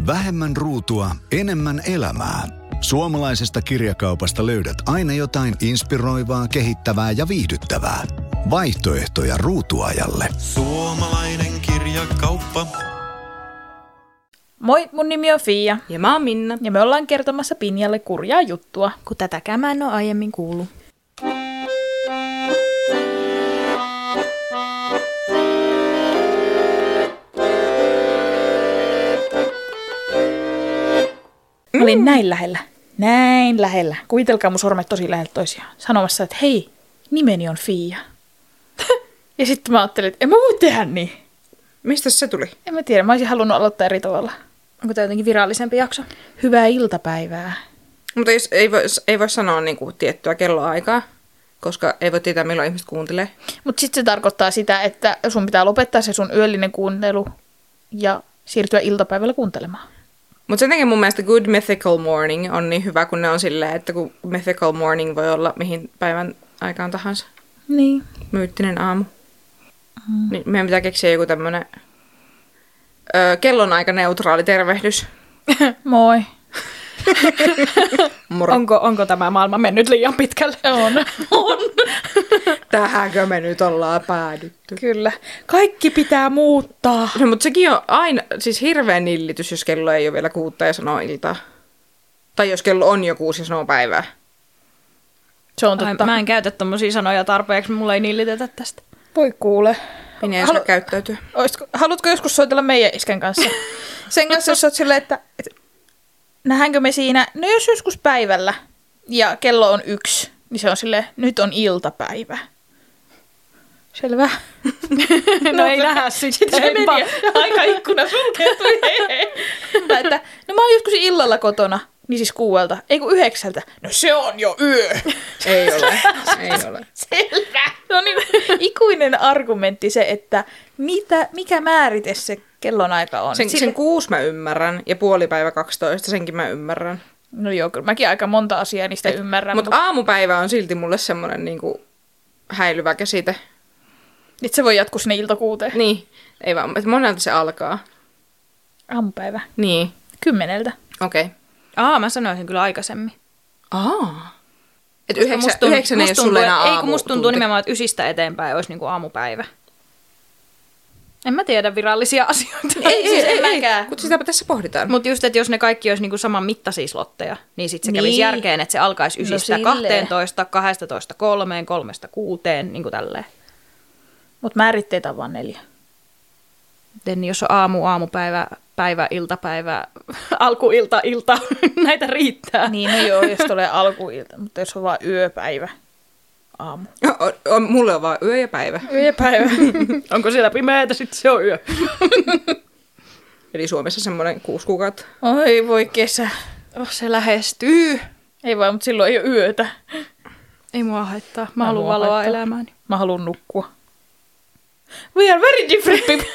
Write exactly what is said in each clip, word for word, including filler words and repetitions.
Vähemmän ruutua, enemmän elämää. Suomalaisesta kirjakaupasta löydät aina jotain inspiroivaa, kehittävää ja viihdyttävää. Vaihtoehtoja ruutuajalle. Suomalainen kirjakauppa. Moi, mun nimi on Fia. Ja mä oon Minna. Ja me ollaan kertomassa Pinjalle kurjaa juttua. Kun tätäkään mä en oo aiemmin kuullut. Mä olin näin lähellä. Näin lähellä. Kuvitelkaa mun sormet tosi lähellä toisiaan. Sanomassa, että hei, nimeni on Fia. Ja sitten mä ajattelin, että en mä voi tehdä niin. Mistä se tuli? En mä tiedä, mä olisin halunnut aloittaa eri tavalla. Onko tämä jotenkin virallisempi jakso? Hyvää iltapäivää. Mutta jos ei voi, ei voi sanoa niinku tiettyä kelloaikaa, koska ei voi tietää, milloin ihmiset kuuntelee. Mutta sitten se tarkoittaa sitä, että sun pitää lopettaa se sun yöllinen kuuntelu ja siirtyä iltapäivällä kuuntelemaan. Mutta sen takia mun mielestä Good Mythical Morning on niin hyvä, kun ne on silleen, että kun Mythical Morning voi olla mihin päivän aikaan tahansa. Niin. Myyttinen aamu. Mm. Niin meidän pitää keksiä joku tämmönen öö, kellonaika-neutraali tervehdys. Moi. onko, onko tämä maailma mennyt liian pitkälle? On. On. Tähänkö me nyt ollaan päädytty? Kyllä. Kaikki pitää muuttaa. No, mutta sekin on aina, siis hirveä nillitys, jos kello ei ole vielä kuutta ja sanoo iltaa. Tai jos kello on jo kuusi ja sanoo päivää. Se on totta. Ai, mä en käytä tommosia sanoja tarpeeksi, mulla ei nillitetä tästä. Voi kuule. Minä en saa käyttäytyä. Oisko, haluatko joskus soitella meidän iskän kanssa? Sen kanssa, jos oot silleen, että, että nähdäänkö me siinä, no jos joskus päivällä ja kello on yksi, niin se on silleen, nyt on iltapäivä. Selvä. no, no ei nähdä sitten. Se meni aikaikkuna sulkeutui. että, no mä olin joskus illalla kotona, niin siis kuuelta, ei kun yhdeksältä. No se on jo yö. ei ole, ei ole. Selvä. Se on niin ikuinen argumentti se, että mitä, mikä määrite se kellonaika on. Sen, Sille... sen kuusi mä ymmärrän ja puolipäivä kaksitoista, senkin mä ymmärrän. No joo, kyllä mäkin aika monta asiaa niistä Et, ymmärrän. Mutta mut aamupäivä on silti mulle semmoinen niinku häilyvä käsite. Nyt se voi jatkuu sinne iltakuuteen. Niin, ei vaan, että monelta se alkaa. Aamupäivä. Niin. Kymmeneltä. Okei. Okay. Aa, mä sanoisin kyllä aikaisemmin. Aa. Että yhdeksän, tuntuu, yhdeksän ei ole sulle enää aamu. Ei, kun musta tuntuu nimenomaan, että ysistä eteenpäin olisi niinku aamupäivä. En mä tiedä virallisia asioita. Ei, ei, siis ei, ei mäkään. Mutta sitäpä tässä pohditaan. Mutta just, että jos ne kaikki olisi niinku saman mittaisia slotteja, niin sitten se niin. kävisi järkeen, että se alkaisi ysistä no kahteentoista, kaksitoista, kolmeen, kolmesta, kuuteen, niin kuin tälleen. Mutta määritteitä on vaan neljä. Joten jos on aamu, aamupäivä, päivä, iltapäivä, alkuilta, ilta, näitä riittää. Niin, no joo, jos tulee alkuilta, mutta jos on vaan yöpäivä, aamu. On, on, mulle on vaan yö ja päivä. Yö ja päivä. Onko siellä pimeätä, sitten se on yö. Eli Suomessa semmoinen kuusi kuukautta. Oi voi kesä. Oh, se lähestyy. Ei vaan, mutta silloin ei ole yötä. Ei mua haittaa. Mä haluan valoa haittaa. Elämääni. Mä haluan nukkua. We are very different people.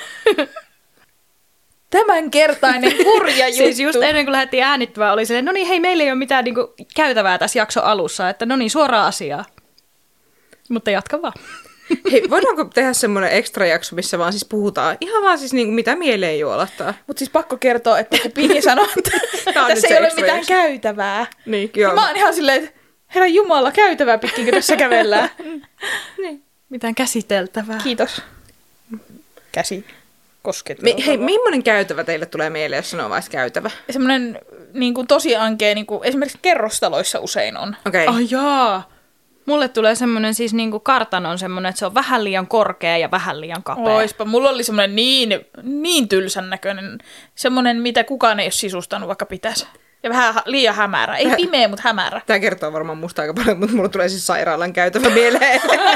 Tämänkertainen kurja juttu. Siis just ennen kuin lähdettiin äänittämään, oli silleen, no niin hei, meillä ei ole mitään niinku käytävää tässä jakson alussa, että no niin, suoraan asiaa. Mutta jatka vaan. Hei, voidaanko tehdä semmoinen ekstra jakso, missä vaan siis puhutaan ihan vaan siis niinku mitä mieleen juolattaa? Mutta siis pakko kertoa, että kun Pini sanoi, että tässä ei ole mitään jakso. Käytävää. Niin, joo. Niin mä oon ihan silleen, että herra jumala, käytävää pitkinkö tässä kävellään. Niin. Mitään käsiteltävää. Kiitos. Käsi. Kosket. Mi- hei, millainen käytävä teille tulee mieleen, jos sanoo vain käytävä? Semmoinen niin kuin tosi ankea, niin kuin esimerkiksi kerrostaloissa usein on. Okei. Okay. Oh, jaa. Mulle tulee semmoinen siis niin kuin kartanon semmoinen, että se on vähän liian korkea ja vähän liian kapea. Oispa, mulla oli semmoinen niin, niin tylsän näköinen, semmoinen mitä kukaan ei ole sisustanut vaikka pitäisi. Ja vähän liian hämärä. Ei pimeä, mutta hämärä. Tämä kertoo varmaan musta aika paljon, mutta mulla tulee siis sairaalan käytävä mieleen.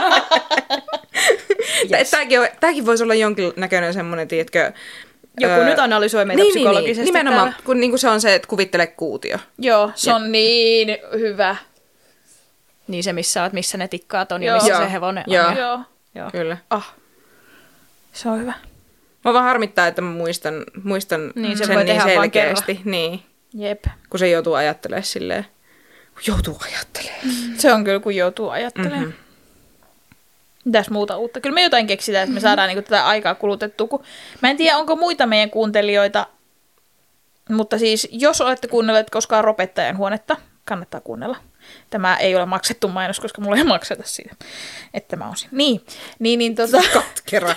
yes. Tämäkin, on, tämäkin voisi olla jonkinnäköinen semmoinen, tiedätkö... Joku öö, nyt analysoi meitä niin, psykologisesti. Niin, nimenomaan, kun niin kuin se on se, että kuvittele kuutio. Joo, se ja. on niin hyvä. Niin se, missä oot, missä ne tikkaat on Joo. ja missä Joo. se hevonen Joo. on. Joo. Joo. Kyllä. Ah. Se on hyvä. Mä vaan harmittaa, että mä muistan, muistan niin, sen se voi niin tehdä selkeästi. Niin. Jep. Kun se joutuu ajattelemaan silleen. Joutuu ajattelemaan. Mm. Se on kyllä, kun joutuu ajattelemaan. Mm-hmm. Mitäs muuta uutta? Kyllä me jotain keksitään, että me saadaan niinku tätä aikaa kulutettua. Kun... Mä en tiedä, onko muita meidän kuuntelijoita Mutta siis, jos olette kuunnelleet koskaan Ropettajan huonetta, kannattaa kuunnella. Tämä ei ole maksettu mainos, koska mulla ei makseta siitä, että mä olisin. Niin, niin, niin tota... Katkera.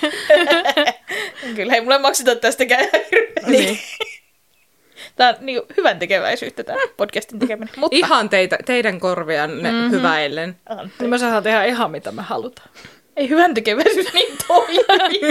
Kyllä ei mulle makseta tästäkään hirveästi. Niin. Tämä on niin hyvän tekeväisyyttä tämä podcastin tekeminen. Mutta... Ihan teitä, teidän korvianne mm-hmm. hyväillen. Niin me saadaan tehdä ihan mitä me halutaan. Ei hyvän tekeväisyys niin toimi.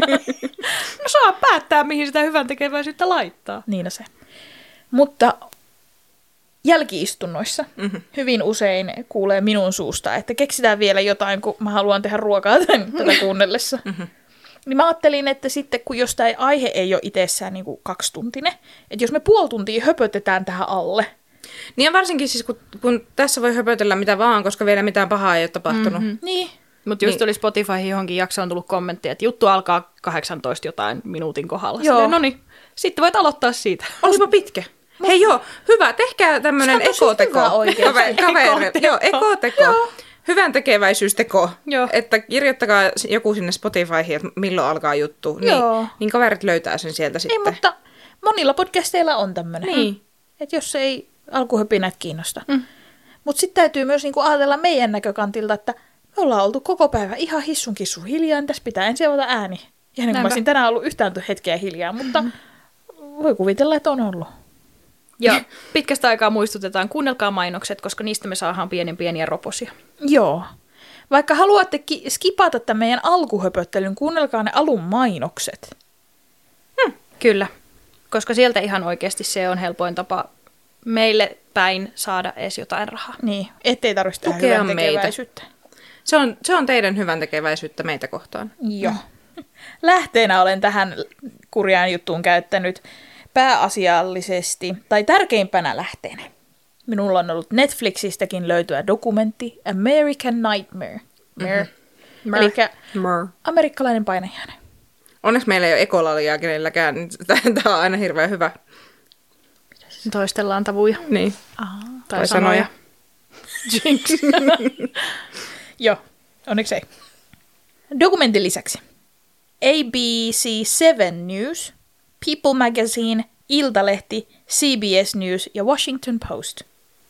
No saa päättää, mihin sitä hyvän tekeväisyyttä laittaa. Niin on se. Mutta jälki-istunnoissa mm-hmm. hyvin usein kuulee minun suusta, että keksitään vielä jotain, kun mä haluan tehdä ruokaa tätä kuunnellessa. Mm-hmm. Niin mä ajattelin, että sitten kun jos tämä aihe ei ole itsessään niin kuin kaksituntinen, että jos me puoli tuntia höpötetään tähän alle. Niin ja varsinkin siis, kun, kun tässä voi höpötellä mitä vaan, koska vielä mitään pahaa ei ole tapahtunut. Mm-hmm. Niin. Mutta just niin. oli Spotify johonkin jaksoon tullut kommentti, että juttu alkaa kahdeksantoista jotain minuutin kohdalla. Joo. No niin, sitten voit aloittaa siitä. Olipa pitkä. Mut... Hei joo, hyvä, tehkää tämmönen ekoteko. Kaveri, kaveri, joo, ekoteko. Joo. Hyvän tekeväisyysteko. Joo. Että kirjoittakaa joku sinne Spotifyhin, että milloin alkaa juttu. Niin, niin kaverit löytää sen sieltä sitten. Ei, mutta monilla podcasteilla on tämmöinen. Niin. Että jos ei alkuhöpinät kiinnosta. Mm. Mutta sitten täytyy myös niinku ajatella meidän näkökantilta, että me ollaan oltu koko päivä ihan hissun kissun hiljaa, niin tässä pitää ensin avata ääni. Ja niin kuin mä olisin tänään ollut yhtään hetkeä hiljaa, mutta voi kuvitella, että on ollut. Ja pitkästä aikaa muistutetaan, kuunnelkaa mainokset, koska niistä me saadaan pienen pieniä roposia. Joo. Vaikka haluatte ki- skipata tämän meidän alkuhöpöttelyn, kuunnelkaa ne alun mainokset. Hmm, kyllä, koska sieltä ihan oikeasti se on helpoin tapa meille päin saada edes jotain rahaa. Niin, ettei tarvitse tehdä hyvän tekeväisyyttä. Se on, se on teidän hyvän tekeväisyyttä meitä kohtaan. Joo. Lähteenä olen tähän kurjaan juttuun käyttänyt pääasiallisesti, tai tärkeimpänä lähteenä. Minulla on ollut Netflixistäkin löytyä dokumentti American Nightmare. Mm-hmm. Eli amerikkalainen painajainen. Onneksi meillä ei ole ekolalia kenelläkään, niin tämä on aina hirveän hyvä. Toistellaan tavuja. Niin. Aha. Tai, tai sanoja. Jinx. Joo, onneksi ei. Dokumentin lisäksi A B C seven News, People Magazine, Iltalehti, C B S News ja Washington Post.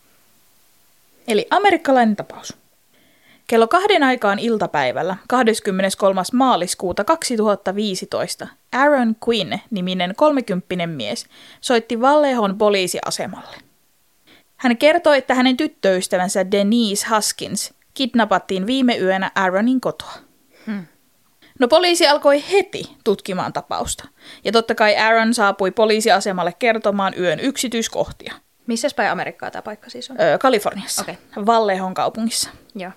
Eli amerikkalainen tapaus. Kello kahden aikaan iltapäivällä kahdeskymmeneskolmas maaliskuuta kaksituhattaviisitoista Aaron Quinn-niminen kolmekymppinen mies soitti Vallehon poliisiasemalle. Hän kertoi, että hänen tyttöystävänsä Denise Huskins kidnappattiin viime yönä Aaronin kotoa. Hmm. No poliisi alkoi heti tutkimaan tapausta. Ja totta kai Aaron saapui poliisiasemalle kertomaan yön yksityiskohtia. Missäs päin Amerikkaa tämä paikka siis on? Öö, Kaliforniassa, okay. Vallehon kaupungissa. Joo.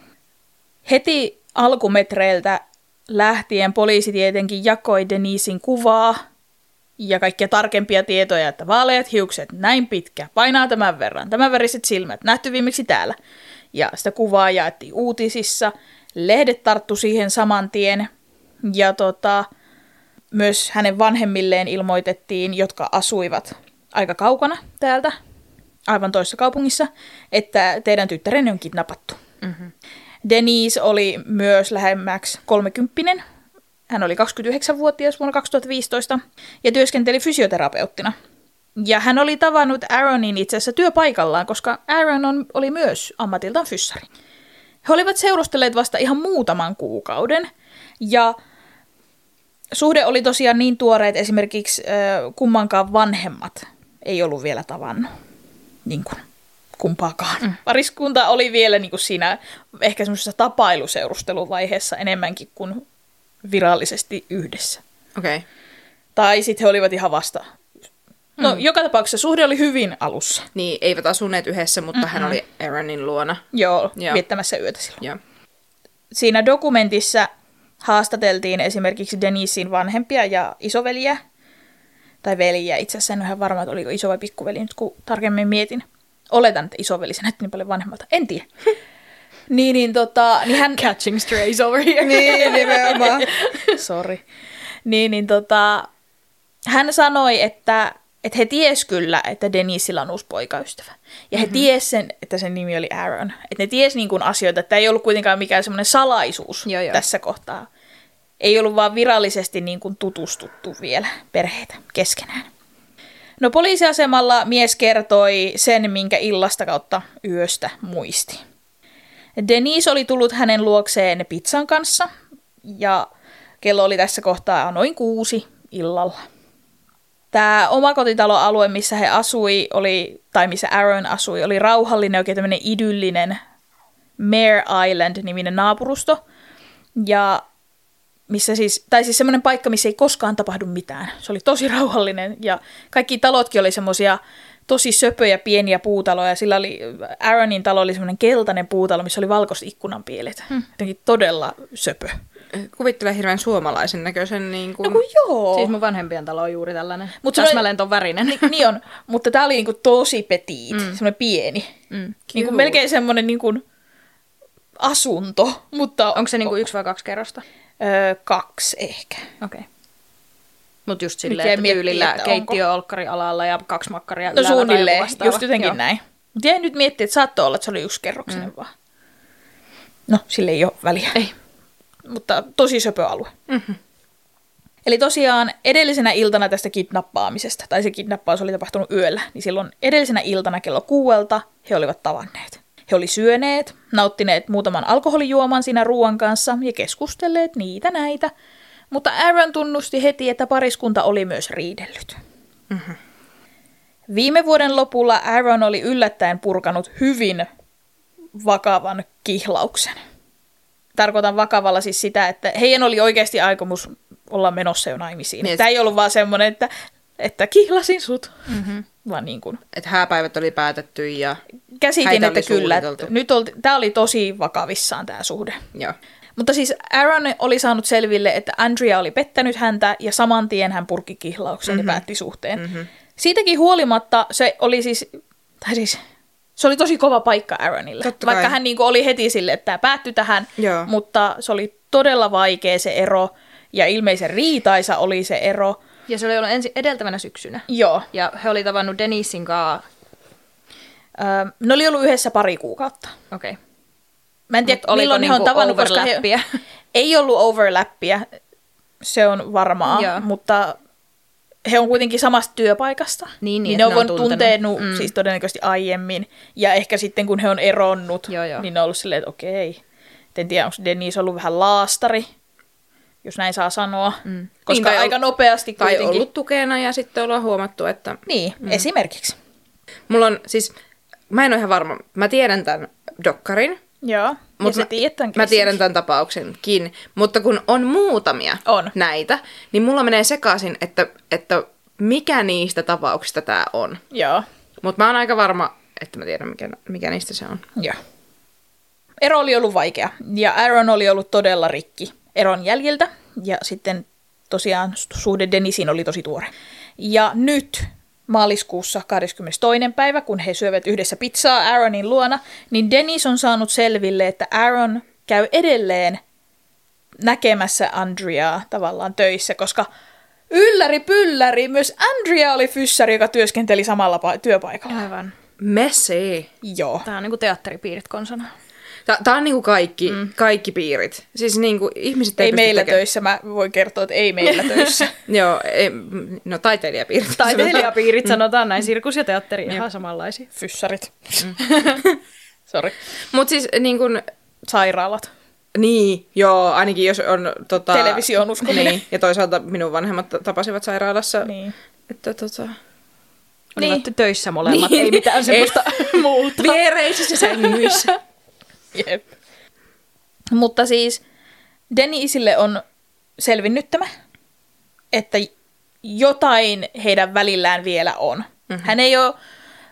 Heti alkumetreiltä lähtien poliisi tietenkin jakoi Denisin kuvaa ja kaikkia tarkempia tietoja, että vaaleat hiukset, näin pitkä, painaa tämän verran, tämän väriset silmät, nähty viimeksi täällä. Ja sitä kuvaa jaettiin uutisissa, lehdet tarttu siihen saman tien ja tota, myös hänen vanhemmilleen ilmoitettiin, jotka asuivat aika kaukana täältä, aivan toisessa kaupungissa, että teidän tyttärenne on kidnappattu. Mm-hmm. Denise oli myös lähemmäksi kolmekymppinen. Hän oli kaksikymmentäyhdeksänvuotias vuonna kaksituhattaviisitoista ja työskenteli fysioterapeuttina. Ja hän oli tavannut Aaronin itse asiassa työpaikallaan, koska Aaron on, oli myös ammatiltaan fyssari. He olivat seurustelleet vasta ihan muutaman kuukauden ja suhde oli tosiaan niin tuore, että esimerkiksi äh, kummankaan vanhemmat ei ollut vielä tavannut niin kuin kumpaakaan. Mm. Pariskunta oli vielä niin kuin siinä ehkä semmoisessa tapailuseurusteluvaiheessa enemmänkin kuin virallisesti yhdessä. Okay. Tai sitten he olivat ihan vasta. No, mm. joka tapauksessa suhde oli hyvin alussa. Niin, eivät asuneet yhdessä, mutta Mm-mm. hän oli Aaronin luona. Joo, Joo. viettämässä yötä silloin. Joo. Siinä dokumentissa haastateltiin esimerkiksi Denisin vanhempia ja isoveliä. Tai veliä. Itse asiassa en ole ihan varma, että oliko iso vai pikkuveli nyt, kun tarkemmin mietin. Oletan, että isoveli se näytti niin paljon vanhemmalta. En tiedä. niin, niin, tota, niin hän... Catching strays over here. niin, nimenomaan. Sorry. Niin, niin, tota, hän sanoi, että, että he ties kyllä, että Denisillä on uusi poikaystävä. Ja he mm-hmm. ties sen, että sen nimi oli Aaron. Että ne ties niin kuin asioita, että ei ollut kuitenkaan mikään semmoinen salaisuus joo, joo. tässä kohtaa. Ei ollut vaan virallisesti niin kuin tutustuttu vielä perheitä keskenään. No poliisiasemalla mies kertoi sen, minkä illasta kautta yöstä muisti. Denise oli tullut hänen luokseen pizzan kanssa ja kello oli tässä kohtaa noin kuusi illalla. Tämä omakotitaloalue, missä he asui, oli, tai missä Aaron asui, oli rauhallinen, oikein tämmöinen idyllinen Mare Island-niminen naapurusto. Ja missä siis, tai siis semmoinen paikka, missä ei koskaan tapahdu mitään. Se oli tosi rauhallinen ja kaikki talotkin oli semmoisia tosi söpöjä pieniä puutaloja. Sillä oli, Aaronin talo oli semmoinen keltainen puutalo, missä oli valkoiset ikkunanpielet. Hmm. Jotenkin todella söpö. Kuvittelen hirveän suomalaisen näköisen. Niin kuin... No kun joo. Siis mun vanhempien talo on juuri tällainen. Mut täsmälleen ton värinen. Ni, niin on, mutta tää oli niin kuin tosi petit, mm. semmoinen pieni. Mm. Niin kuin melkein semmoinen niin kuin asunto. Mutta onko se niin kuin yksi vai kaksi kerrosta? Öö, kaksi ehkä. Okei. Okay. Mutta just silleen, että tyylillä keittiö olkkarialalla ja kaksi makkaria no suunnilleen, just jotenkin Joo. näin. Mutta jäin nyt miettiä, että saattoi olla, että se oli yksikerroksinen mm. vaan. No, sille ei ole väliä. Ei. Mutta tosi söpö alue. Mm-hmm. Eli tosiaan edellisenä iltana tästä kidnappaamisesta, tai se kidnappaus oli tapahtunut yöllä, niin silloin edellisenä iltana kello kuuelta he olivat tavanneet. He oli syöneet, nauttineet muutaman alkoholijuoman siinä ruoan kanssa ja keskustelleet niitä näitä. Mutta Aaron tunnusti heti, että pariskunta oli myös riidellyt. Mm-hmm. Viime vuoden lopulla Aaron oli yllättäen purkanut hyvin vakavan kihlauksen. Tarkoitan vakavalla siis sitä, että heidän oli oikeasti aikomus olla menossa jo naimisiin. Niin, tämä ei ollut vaan semmoinen, että, että kihlasin sut, mm-hmm. vaan niin kuin. Että hääpäivät oli päätetty ja käsitin, että kyllä. Että nyt olti, tämä oli tosi vakavissaan tämä suhde. Joo. Mutta siis Aaron oli saanut selville, että Andrea oli pettänyt häntä ja saman tien hän purki kihlauksen mm-hmm. ja päätti suhteen. Mm-hmm. Siitäkin huolimatta se oli siis, tai siis, se oli tosi kova paikka Aaronille. Totta Vaikka kai. hän niin kuin oli heti sille, että tämä päättyi tähän, Joo. mutta se oli todella vaikea se ero ja ilmeisen riitaisa oli se ero. Ja se oli ollut ensin edeltävänä syksynä. Joo. Ja he oli tavannut Denisin kanssa. Öö, ne oli ollut yhdessä pari kuukautta. Okei. Okay. Mä en tiedä, milloin he on tavannut, koska he, ei ollut overlappia, se on varmaa, Joo. mutta he on kuitenkin samasta työpaikasta. Niin, niin, niin ne on voinut tuntenut mm. siis todennäköisesti aiemmin. Ja ehkä sitten, kun he on eronnut, joo, joo. niin ne on ollut silleen, että okei. En tiedä, onko Denise ollut vähän laastari, jos näin saa sanoa. Mm. Koska niin, aika ol... nopeasti tai kuitenkin. Tai ollut tukena ja sitten ollaan huomattu, että... Niin, mm. esimerkiksi. Mulla on siis, mä en ole ihan varma, mä tiedän tämän dokkarin. Joo, Mut mä, mä tiedän tämän tapauksenkin, mutta kun on muutamia on. näitä, niin mulla menee sekaisin, että, että mikä niistä tapauksista tämä on. Joo. Mutta mä oon aika varma, että mä tiedän, mikä, mikä niistä se on. Joo. Ero oli ollut vaikea, ja Aaron oli ollut todella rikki eron jäljiltä, ja sitten tosiaan suhde Denisiin oli tosi tuore. Ja nyt... maaliskuussa kahdeskymmenestoinen päivä, kun he syövät yhdessä pizzaa Aaronin luona, niin Denise on saanut selville, että Aaron käy edelleen näkemässä Andreaa tavallaan töissä, koska ylläri pylläri, myös Andrea oli fyssari, joka työskenteli samalla pa- työpaikalla. Aivan. Messy. Joo. Tämä on niinku teatteripiirit konsana. Tämä on niinku kaikki, mm. kaikki piirit. Siis niinku ihmiset ei, ei meillä tekemään. Töissä, mä voin kertoa, että ei meillä töissä. Joo, ei, no taiteilijapiirit. Taiteilijapiirit sanotaan näin, sirkus ja teatteri ihan ja. samanlaisia. Fyssarit. Mm. Sori. Mut siis niinku... sairaalat. Niin, joo, ainakin jos on... Tota, televisioon uskominen. Niin, ja toisaalta minun vanhemmat tapasivat sairaalassa. Niin. Että tota... Olivat niin. töissä molemmat, niin. ei mitään semmoista muuta. Viereisissä sängyissä. Jep. Mutta siis Denisille on selvinnyt tämä, että jotain heidän välillään vielä on. Mm-hmm. Hän ei ole,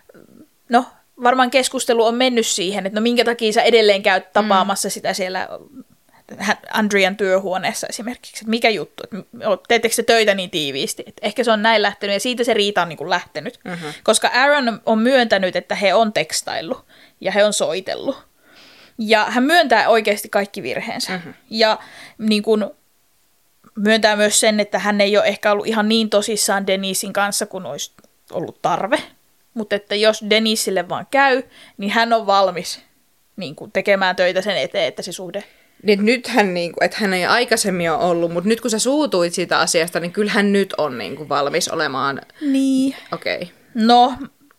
no varmaan keskustelu on mennyt siihen, että no minkä takia sä edelleen käyt tapaamassa mm. sitä siellä Andrean työhuoneessa esimerkiksi. Että mikä juttu, että teettekö se töitä niin tiiviisti. Että ehkä se on näin lähtenyt ja siitä se riita on niin kuin lähtenyt. Mm-hmm. Koska Aaron on myöntänyt, että he on tekstaillut ja he on soitellut. Ja hän myöntää oikeasti kaikki virheensä. Mm-hmm. Ja niin kun, myöntää myös sen, että hän ei ole ehkä ollut ihan niin tosissaan Denisin kanssa, kun olisi ollut tarve. Mutta että jos Denisille vaan käy, niin hän on valmis niin kun, tekemään töitä sen eteen, että se suhde Niin, nythän, niin kuin, että hän ei aikaisemmin ole ollut, mutta nyt kun sä suutuit siitä asiasta, niin kyllähän nyt on niin kuin, valmis olemaan. Niin. Okei. Okay. No,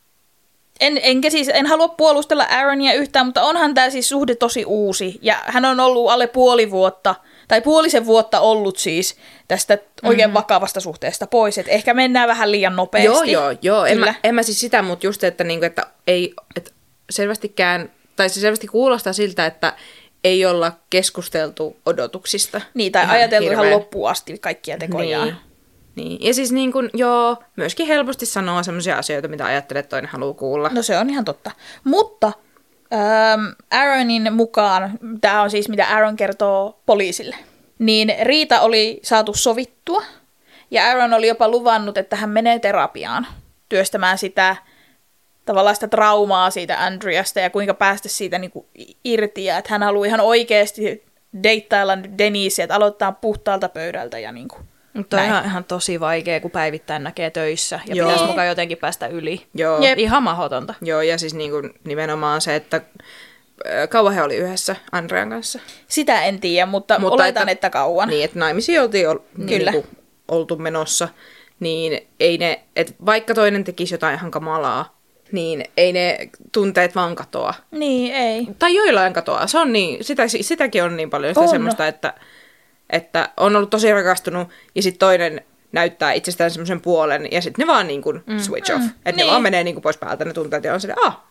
en, enkä siis, en halua puolustella Aaronia yhtään, mutta onhan tämä siis suhde tosi uusi. Ja hän on ollut alle puoli vuotta, tai puolisen vuotta ollut siis tästä oikein mm-hmm. vakavasta suhteesta pois. Että ehkä mennään vähän liian nopeasti. Joo, joo, joo. En mä, en mä siis sitä, mutta just, että, niin kuin, että ei että selvästikään, tai se selvästi kuulostaa siltä, että ei olla keskusteltu odotuksista. Niin, tai ihan ajateltu hirveän. Ihan loppuun asti kaikkia tekojaan. Niin. Niin. Ja siis niin kuin, joo, myöskin helposti sanoo sellaisia asioita, mitä ajattelee, että toinen haluaa kuulla. No se on ihan totta. Mutta ähm, Aaronin mukaan, tämä on siis mitä Aaron kertoo poliisille, niin riita oli saatu sovittua. Ja Aaron oli jopa luvannut, että hän menee terapiaan työstämään sitä tavallaan sitä traumaa siitä Andreasta ja kuinka päästä siitä niin kuin irti. Ja että hän haluaa ihan oikeasti deittailla Denise, että aloittaa puhtaalta pöydältä ja niin kuin mutta on ihan, ihan tosi vaikea, kun päivittäin näkee töissä ja Joo. pitäisi mukaan jotenkin päästä yli. Joo. Ihan mahdotonta. Joo, ja siis niin kuin nimenomaan se, että kauan he oli yhdessä Andrean kanssa. Sitä en tiedä, mutta, mutta oletan, että, että kauan. Niin, että naimisiin oltiin ol, niin kuin, oltu menossa, niin ei ne, että vaikka toinen tekisi jotain ihan kamalaa, niin ei ne tunteet vaan katoa. Niin, ei. Tai joillain katoa. Se on niin, sitä, sitäkin on niin paljon sitä semmoista, että että on ollut tosi rakastunut, ja sitten toinen näyttää itsestään semmoisen puolen, ja sitten ne vaan niin kuin mm. switch off. Mm. Että niin. ne vaan menee niin kuin pois päältä, ne tunteet, ja on silleen, ah,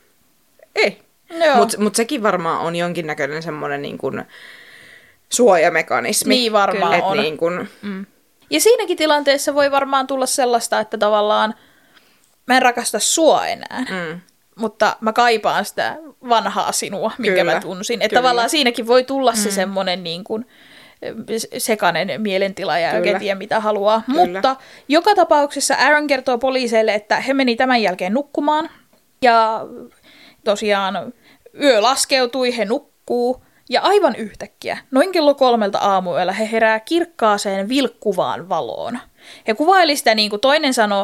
ei. Mutta mut sekin varmaan on jonkinnäköinen semmoinen niin kuin suojamekanismi. Niin varmaan Kyllä. on. Niin kuin mm. Ja siinäkin tilanteessa voi varmaan tulla sellaista, että tavallaan mä en rakasta sua enää, mm. mutta mä kaipaan sitä vanhaa sinua, minkä Kyllä. mä tunsin. Että tavallaan siinäkin voi tulla mm. se semmoinen niin kuin sekainen mielentila ja oikein tiedä mitä haluaa. Kyllä. Mutta joka tapauksessa Aaron kertoo poliiseille, että he meni tämän jälkeen nukkumaan. Ja tosiaan yö laskeutui, he nukkuu. Ja aivan yhtäkkiä, noin kello kolmelta aamuyöllä he herää kirkkaaseen vilkkuvaan valoon. He kuvaili sitä niin kuin toinen sanoi,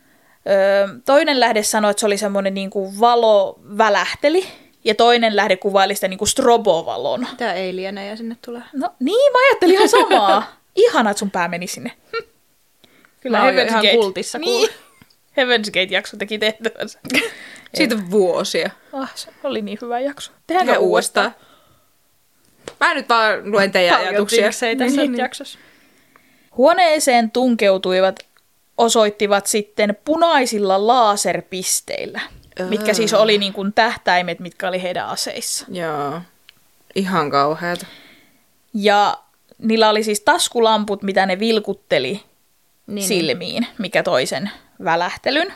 toinen lähde sanoi, että se oli semmoinen niin kuin valo välähteli. Ja toinen lähde kuvaili sitä niinku strobovalon. Mitä alienejä sinne tulee? No niin, mä ajattelin ihan samaa. Ihana, että sun pää meni sinne. Kyllä mä Heaven's ihan Gate. Kultissa niin. Heaven's Gate-jakso teki tehtävänsä. Siitä on vuosia. Ah, se oli niin hyvä jakso. Tehdäänkö uudestaan? uudestaan? Mä nyt vaan luen teidän ajatuksia. tässä niin. jaksossa. Huoneeseen tunkeutuivat osoittivat sitten punaisilla laserpisteillä. Mitkä siis oli niin kuin tähtäimet, mitkä oli heidän aseissa. Joo, ihan kauheata. Ja niillä oli siis taskulamput, mitä ne vilkutteli niin, silmiin, mikä toi sen välähtelyn.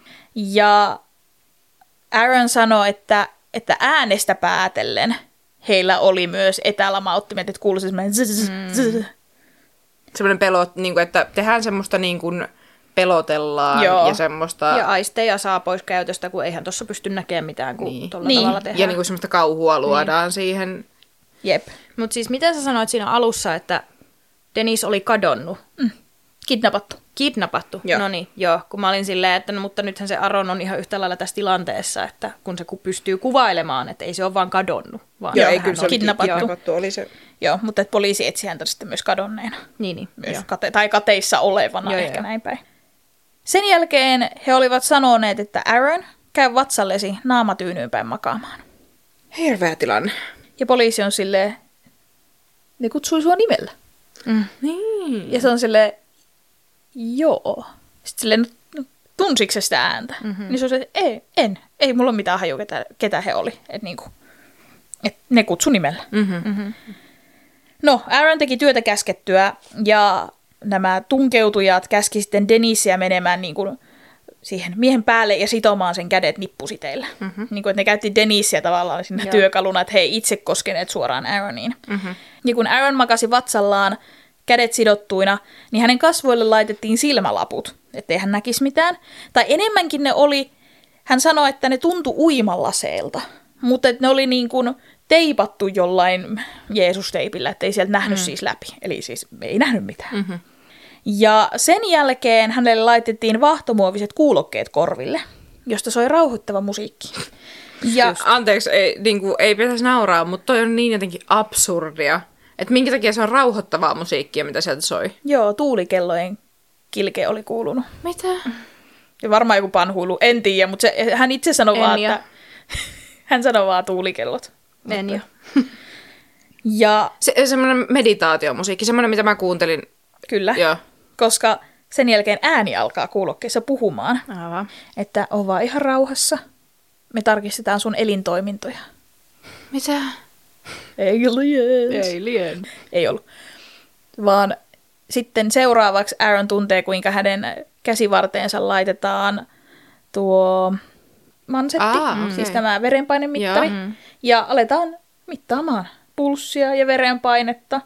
Ja Aaron sanoi, että, että äänestä päätellen heillä oli myös etälamauttimet, että kuului semmoinen zzz, zzz. Semmoinen pelot, niin kuin, että tehdään semmoista niin kuin pelotellaan Joo. ja semmoista. Ja aisteja saa pois käytöstä, kun eihän tuossa pysty näkemään mitään, kun niin. tuolla niin. tavalla tehdään. Ja niin kuin semmoista kauhua luodaan niin. siihen. Jep. Mutta siis miten sä sanoit siinä alussa, että Denise oli kadonnut? Mm. Kidnappattu. Kidnappattu, no niin, joo. Kun mä olin silleen, että no, mutta nythän se Aaron on ihan yhtä lailla tässä tilanteessa, että kun se pystyy kuvailemaan, että ei se ole vaan kadonnut. Vaan joo, ei kyllä se oli kidnappattu. kidnappattu oli se. Joo, mutta et poliisi etsi häntä sitten myös kadonneena. Niin, niin. Myös kate- tai kateissa olevana, joo, ehkä joo. näin päin. Sen jälkeen he olivat sanoneet, että Aaron, käy vatsallesi naamatyynyyn päin makaamaan. Hirveä tilanne. Ja poliisi on silleen, ne kutsui sua nimellä. Mm. Niin. Ja se on silleen, joo. Sitten silleen, no, tunsitko se sitä ääntä? Mm-hmm. Niin se on silleen, ei, en. Ei mulla ole mitään hajua, ketä, ketä he oli. Että niinku, et ne kutsu nimellä. Mm-hmm. Mm-hmm. No, Aaron teki työtä käskettyä ja nämä tunkeutujat käski sitten Deniseä menemään niin kuin siihen miehen päälle ja sitomaan sen kädet nippusiteillä. Mm-hmm. Niin kuin, että ne käytti Deniseä tavallaan siinä Joo. työkaluna, että he ei itse koskeneet suoraan Aaroniin. Mm-hmm. Ja kun Aaron makasi vatsallaan kädet sidottuina, niin hänen kasvoille laitettiin silmälaput, ettei hän näkisi mitään. Tai enemmänkin ne oli, hän sanoi, että ne tuntui uimalaseelta, mutta että ne oli niin kuin teipattu jollain Jeesus-teipillä, ettei sieltä nähnyt mm. siis läpi. Eli siis ei nähnyt mitään. Mm-hmm. Ja sen jälkeen hänelle laitettiin vahtomuoviset kuulokkeet korville, josta soi rauhoittava musiikki. Ja, anteeksi, ei, niin kuin, ei pitäisi nauraa, mutta toi on niin jotenkin absurdia. Että minkä takia se on rauhoittavaa musiikkia, mitä sieltä soi. Joo, tuulikellojen kilke oli kuulunut. Mitä? Ja varmaan joku panhuilu, en tiedä, mutta se, hän itse sanoi en vaan, jo. että hän sanoi vaan tuulikellot. En mutta... jo. Ja... Se, semmoinen meditaatiomusiikki, semmoinen mitä mä kuuntelin. Kyllä, Joo. koska sen jälkeen ääni alkaa kuulokkeessa puhumaan. Aivan. Että on vaan ihan rauhassa. Me tarkistetaan sun elintoimintoja. Mitä? Aliens. Alien. Ei ollut. Vaan sitten seuraavaksi Aaron tuntee, kuinka hänen käsivarteensa laitetaan tuo mansetti, Aa, mm. siis okay. tämä verenpainemittari. Joo. Ja aletaan mittaamaan pulssia ja verenpainetta.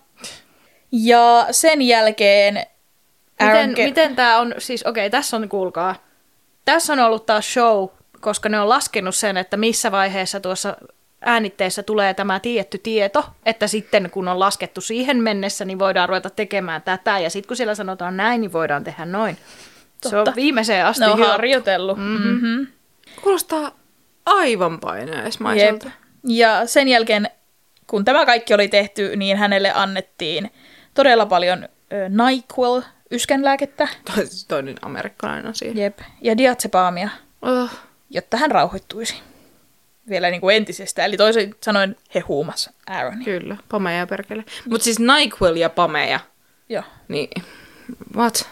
Ja sen jälkeen Miten, ke- miten tämä on, siis okei, okay, tässä on, kuulkaa, tässä on ollut taas show, koska ne on laskenut sen, että missä vaiheessa tuossa äänitteessä tulee tämä tietty tieto, että sitten kun on laskettu siihen mennessä, niin voidaan ruveta tekemään tätä, ja sitten kun siellä sanotaan näin, niin voidaan tehdä noin. Totta. Se on viimeiseen asti ne on hyvä. harjoitellut. Mm-hmm. Mm-hmm. Kuulostaa aivan paineismaiselta. Jep. Ja sen jälkeen, kun tämä kaikki oli tehty, niin hänelle annettiin todella paljon ö, NyQuil, yskänlääkettä. Toi, toinen amerikkalainen asia. Jep. Ja diazepaamia, Oh. jotta hän rauhoittuisi. Vielä niin kuin entisestä. Eli toisin sanoen he huumassa Aaronia. Kyllä, pameja perkele. Mutta siis NyQuil ja pameja. Joo. Niin, what?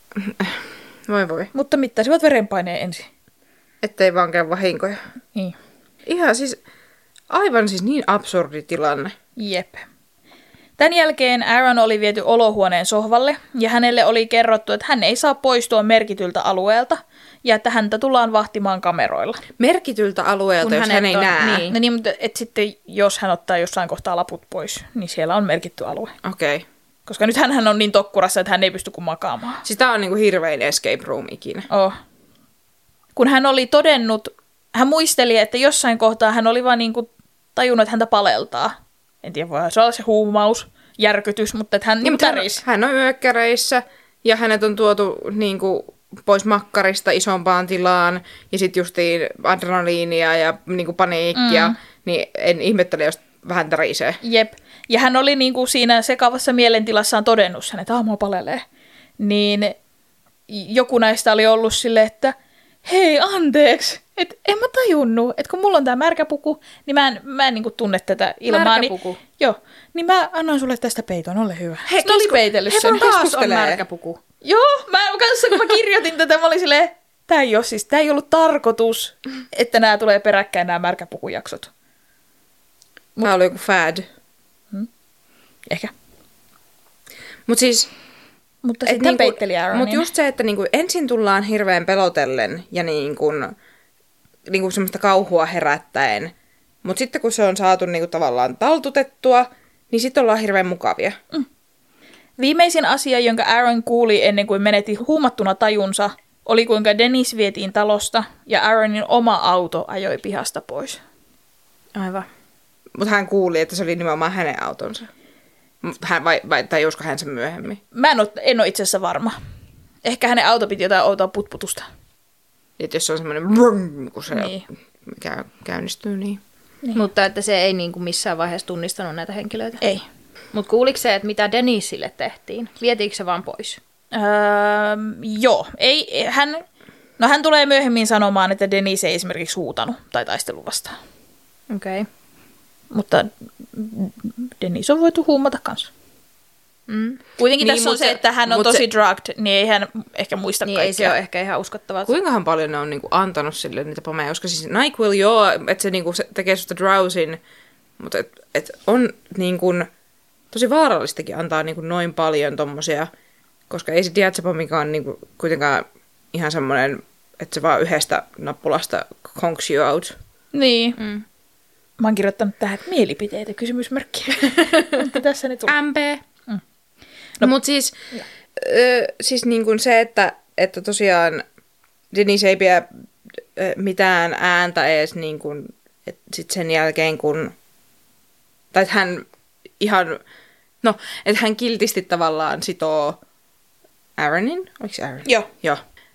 Voi voi. Mutta mittasivat verenpaineen ensin. Ettei vaan käy vahinkoja. Niin. Ihan siis, aivan siis niin absurdi tilanne. Jep. Tämän jälkeen Aaron oli viety olohuoneen sohvalle ja hänelle oli kerrottu, että hän ei saa poistua merkityltä alueelta ja että häntä tullaan vahtimaan kameroilla. Merkityltä alueelta, jos hän ei on, näe. niin. No niin, mutta et sitten jos hän ottaa jossain kohtaa laput pois, niin siellä on merkitty alue. Okei. Okay. Koska nythän hän on niin tokkurassa, että hän ei pysty kuin makaamaan. Siis tää on niinku hirvein escape room ikinä. Oh. Kun hän oli todennut, hän muisteli, että jossain kohtaa hän oli vaan niinku tajunnut, että häntä paleltaa. En tiedä, voi se olla se huumaus, järkytys, mutta että hän niin tärisi. Hän on yökkäreissä ja hänet on tuotu niinku pois makkarista isompaan tilaan ja sitten justiin adrenaliinia ja niinku paniikkia, mm. niin en ihmettele, jos vähän tärisee. Jep. Ja hän oli niinku siinä sekavassa mielentilassaan todennut sen, että aamua palelee. Niin joku näistä oli ollut silleen, että hei, anteeksi, että en mä tajunnut, että kun mulla on tää märkäpuku, niin mä en, mä en niinku tunne tätä ilmaa. Märkäpuku? Niin, joo, niin mä annan sulle tästä peiton, ole hyvä. Hei, Sitten oli peitellyt he sen. taas on märkäpuku. Joo, mä kanssa kun mä kirjoitin tätä, mä olin silleen, tää ei, ole, siis, tää ei ollut tarkoitus, että nämä tulee peräkkäin nämä märkäpukujaksot. Tää oli joku fad. Ehkä. Mut siis... Mutta Et sitten niinku, peitteli Aaronin. Mutta just se, että niinku ensin tullaan hirveän pelotellen ja niinku, niinku semmoista kauhua herättäen. Mutta sitten kun se on saatu niinku tavallaan taltutettua, niin sitten ollaan hirveän mukavia. Mm. Viimeisin asia, jonka Aaron kuuli ennen kuin menetti huumattuna tajunsa, oli kuinka Dennis vietiin talosta ja Aaronin oma auto ajoi pihasta pois. Aivan. Mutta hän kuuli, että se oli nimenomaan hänen autonsa. Hän, vai, vai tajusko hän sen myöhemmin? Mä en ole, en ole itse asiassa varma. Ehkä hänen auto piti jotain outoa putputusta. Että jos se on semmoinen brum, kun se Niin. käy, käynnistyy, niin... Niin. Mutta että se ei niinku missään vaiheessa tunnistanut näitä henkilöitä. Ei. Mutta kuuliko se, että mitä Denisille tehtiin? Vietiinkö se vaan pois? Öö, joo. Ei, hän, no hän tulee myöhemmin sanomaan, että Dennis ei esimerkiksi huutanut tai taistellut vastaan. Okei. Okay. Mutta Dennis on voitu huumata kanssa. Mm. Kuitenkin Niin, tässä on mut se, se- että hän on mut tosi se- drugged, niin ei hän ehkä muista Niin ei kaikkea. se ole ehkä ihan uskottavaa. Kuinkahan paljon ne on niinku antanut sille niitä pameja? Koska siis NyQuil joo, että se niinku se tekee susta drowsin, mutta et, et on niinku tosi vaarallistakin antaa niinku noin paljon tommosia, koska ei se diazepamikaan niinku kuitenkaan ihan semmoinen, että se vaan yhdestä nappulasta conks you out. Niin. Mm. Mä oon kirjoittanut tähän että mielipiteitä, kysymysmerkkiä. Mutta tässä ne tulee. M P. Mm. No mut siis, ö, siis niinku se, että, että tosiaan Dennis ei pidä ö, mitään ääntä edes niinku, et sit sen jälkeen kun, tai että hän ihan, no, että hän kiltisti tavallaan sitoo Aaronin, oliko se Aaron? Joo. Joo.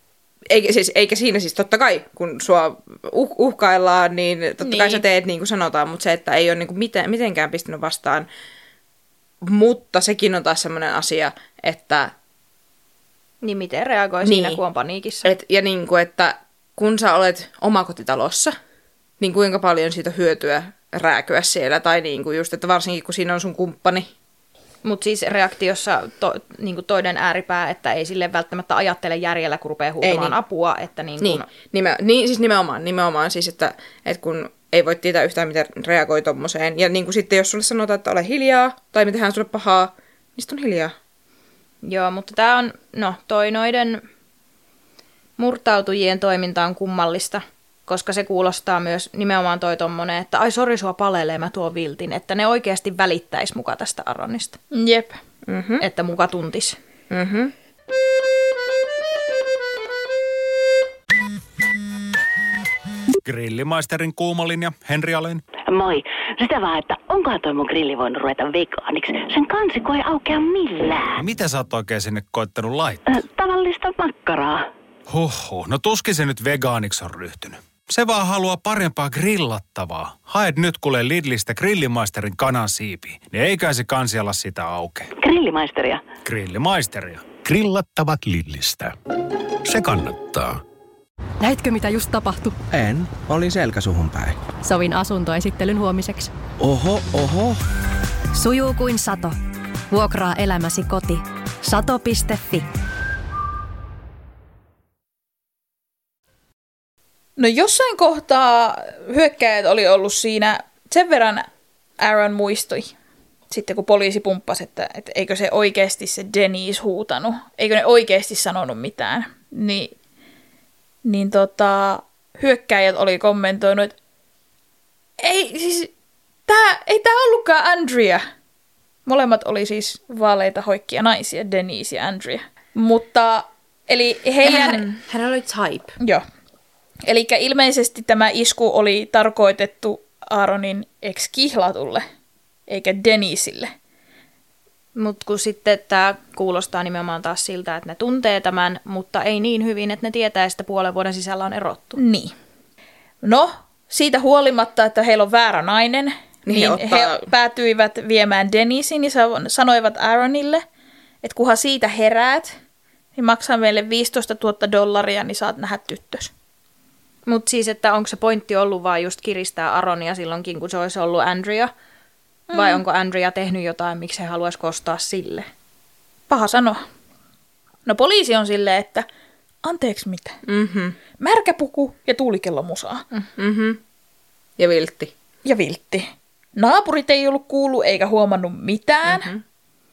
Eikä, siis, eikä siinä siis totta kai, kun sua uh, uhkaillaan, niin totta niin. kai sä teet niin kuin sanotaan, mutta se, että ei ole niin kuin miten, mitenkään pistänyt vastaan. Mutta sekin on taas semmoinen asia, että... Niin miten reagoi niin. siinä, kun on paniikissa. Et, ja niin kuin, että kun sä olet omakotitalossa, niin kuinka paljon siitä hyötyä rääkyä siellä. Tai niin kuin just, että varsinkin kun siinä on sun kumppani. Mutta siis reaktiossa to, niin toinen ääripää, että ei sille välttämättä ajattele järjellä, kun rupeaa huutamaan niin. apua. Että niin, niin. kun... Nime, niin, siis nimenomaan, nimenomaan siis, että, että kun ei voi tietää yhtään, miten reagoi tommoseen. Ja niin kuin sitten, jos sulle sanotaan, että ole hiljaa, tai me tehdään sulle pahaa, niin sit on hiljaa. Joo, mutta tää on, no, toi noiden murtautujien toiminta on kummallista, koska se kuulostaa myös nimenomaan toi tommonen, että ai sori sua palelee, mä tuon viltin, että ne oikeasti välittäis muka tästä Aaronista. Jep. Mm-hmm. Että muka tuntis. Mm-hmm. Grillimaisterin kuumolinja, Henri Alén. Moi. Sitä vaan, että onkohan toi mun grilli voinut ruveta vegaaniksi? Sen kansiko ei aukea millään. Mitä sä oot oikein sinne koittanut laittaa? Äh, tavallista makkaraa. Huhhuh, no tuskin se nyt vegaaniksi on ryhtynyt. Se vaan haluaa parempaa grillattavaa. Haet nyt kuule Lidlistä Grillimaisterin kanansiipiä, niin eikä se kansi ala sitä auke. Grillimaisteria. Grillimaisteria. Grillattavat Lidlistä. Se kannattaa. Näitkö mitä just tapahtui? En. Olin selkäsuhun päin. Sovin asuntoesittelyn huomiseksi. Oho, oho. Sujuu kuin sato. Vuokraa elämäsi koti. sato piste fi. No jossain kohtaa hyökkäjät oli ollut siinä, sen verran Aaron muistui, sitten kun poliisi pumppasi, että, että eikö se oikeasti se Denise huutanut, eikö ne oikeasti sanonut mitään, niin, niin tota, hyökkäjät oli kommentoinut, että ei, siis, tää, ei tää ollutkaan Andrea. Molemmat oli siis vaaleita hoikkia naisia, Denise ja Andrea. Mutta, eli heidän... Hän, hän oli type. Joo. Eli ilmeisesti tämä isku oli tarkoitettu Aaronin ex-kihlatulle, eikä Denisille. Mutta kun sitten tämä kuulostaa nimenomaan taas siltä, että ne tuntee tämän, mutta ei niin hyvin, että ne tietää, että puolen vuoden sisällä on erottu. Niin. No, siitä huolimatta, että heillä on väärä nainen, niin, niin he, ottaa... he päätyivät viemään Denisin ja sanoivat Aaronille, että kunhan siitä heräät, niin maksaa meille viisitoista tuhatta dollaria, niin saat nähdä tyttös. Mutta siis, että onko se pointti ollut vaan just kiristää Aaronia silloinkin, kun se olisi ollut Andrea? Mm. Vai onko Andrea tehnyt jotain, miksi he haluaisi kostaa sille? Paha sanoa. No poliisi on silleen, että anteeksi mitä? Mm-hmm. Märkä puku ja tuulikellomusaa. Mm-hmm. Ja viltti. Ja viltti. Naapurit ei ollut kuullut eikä huomannut mitään. Mm-hmm.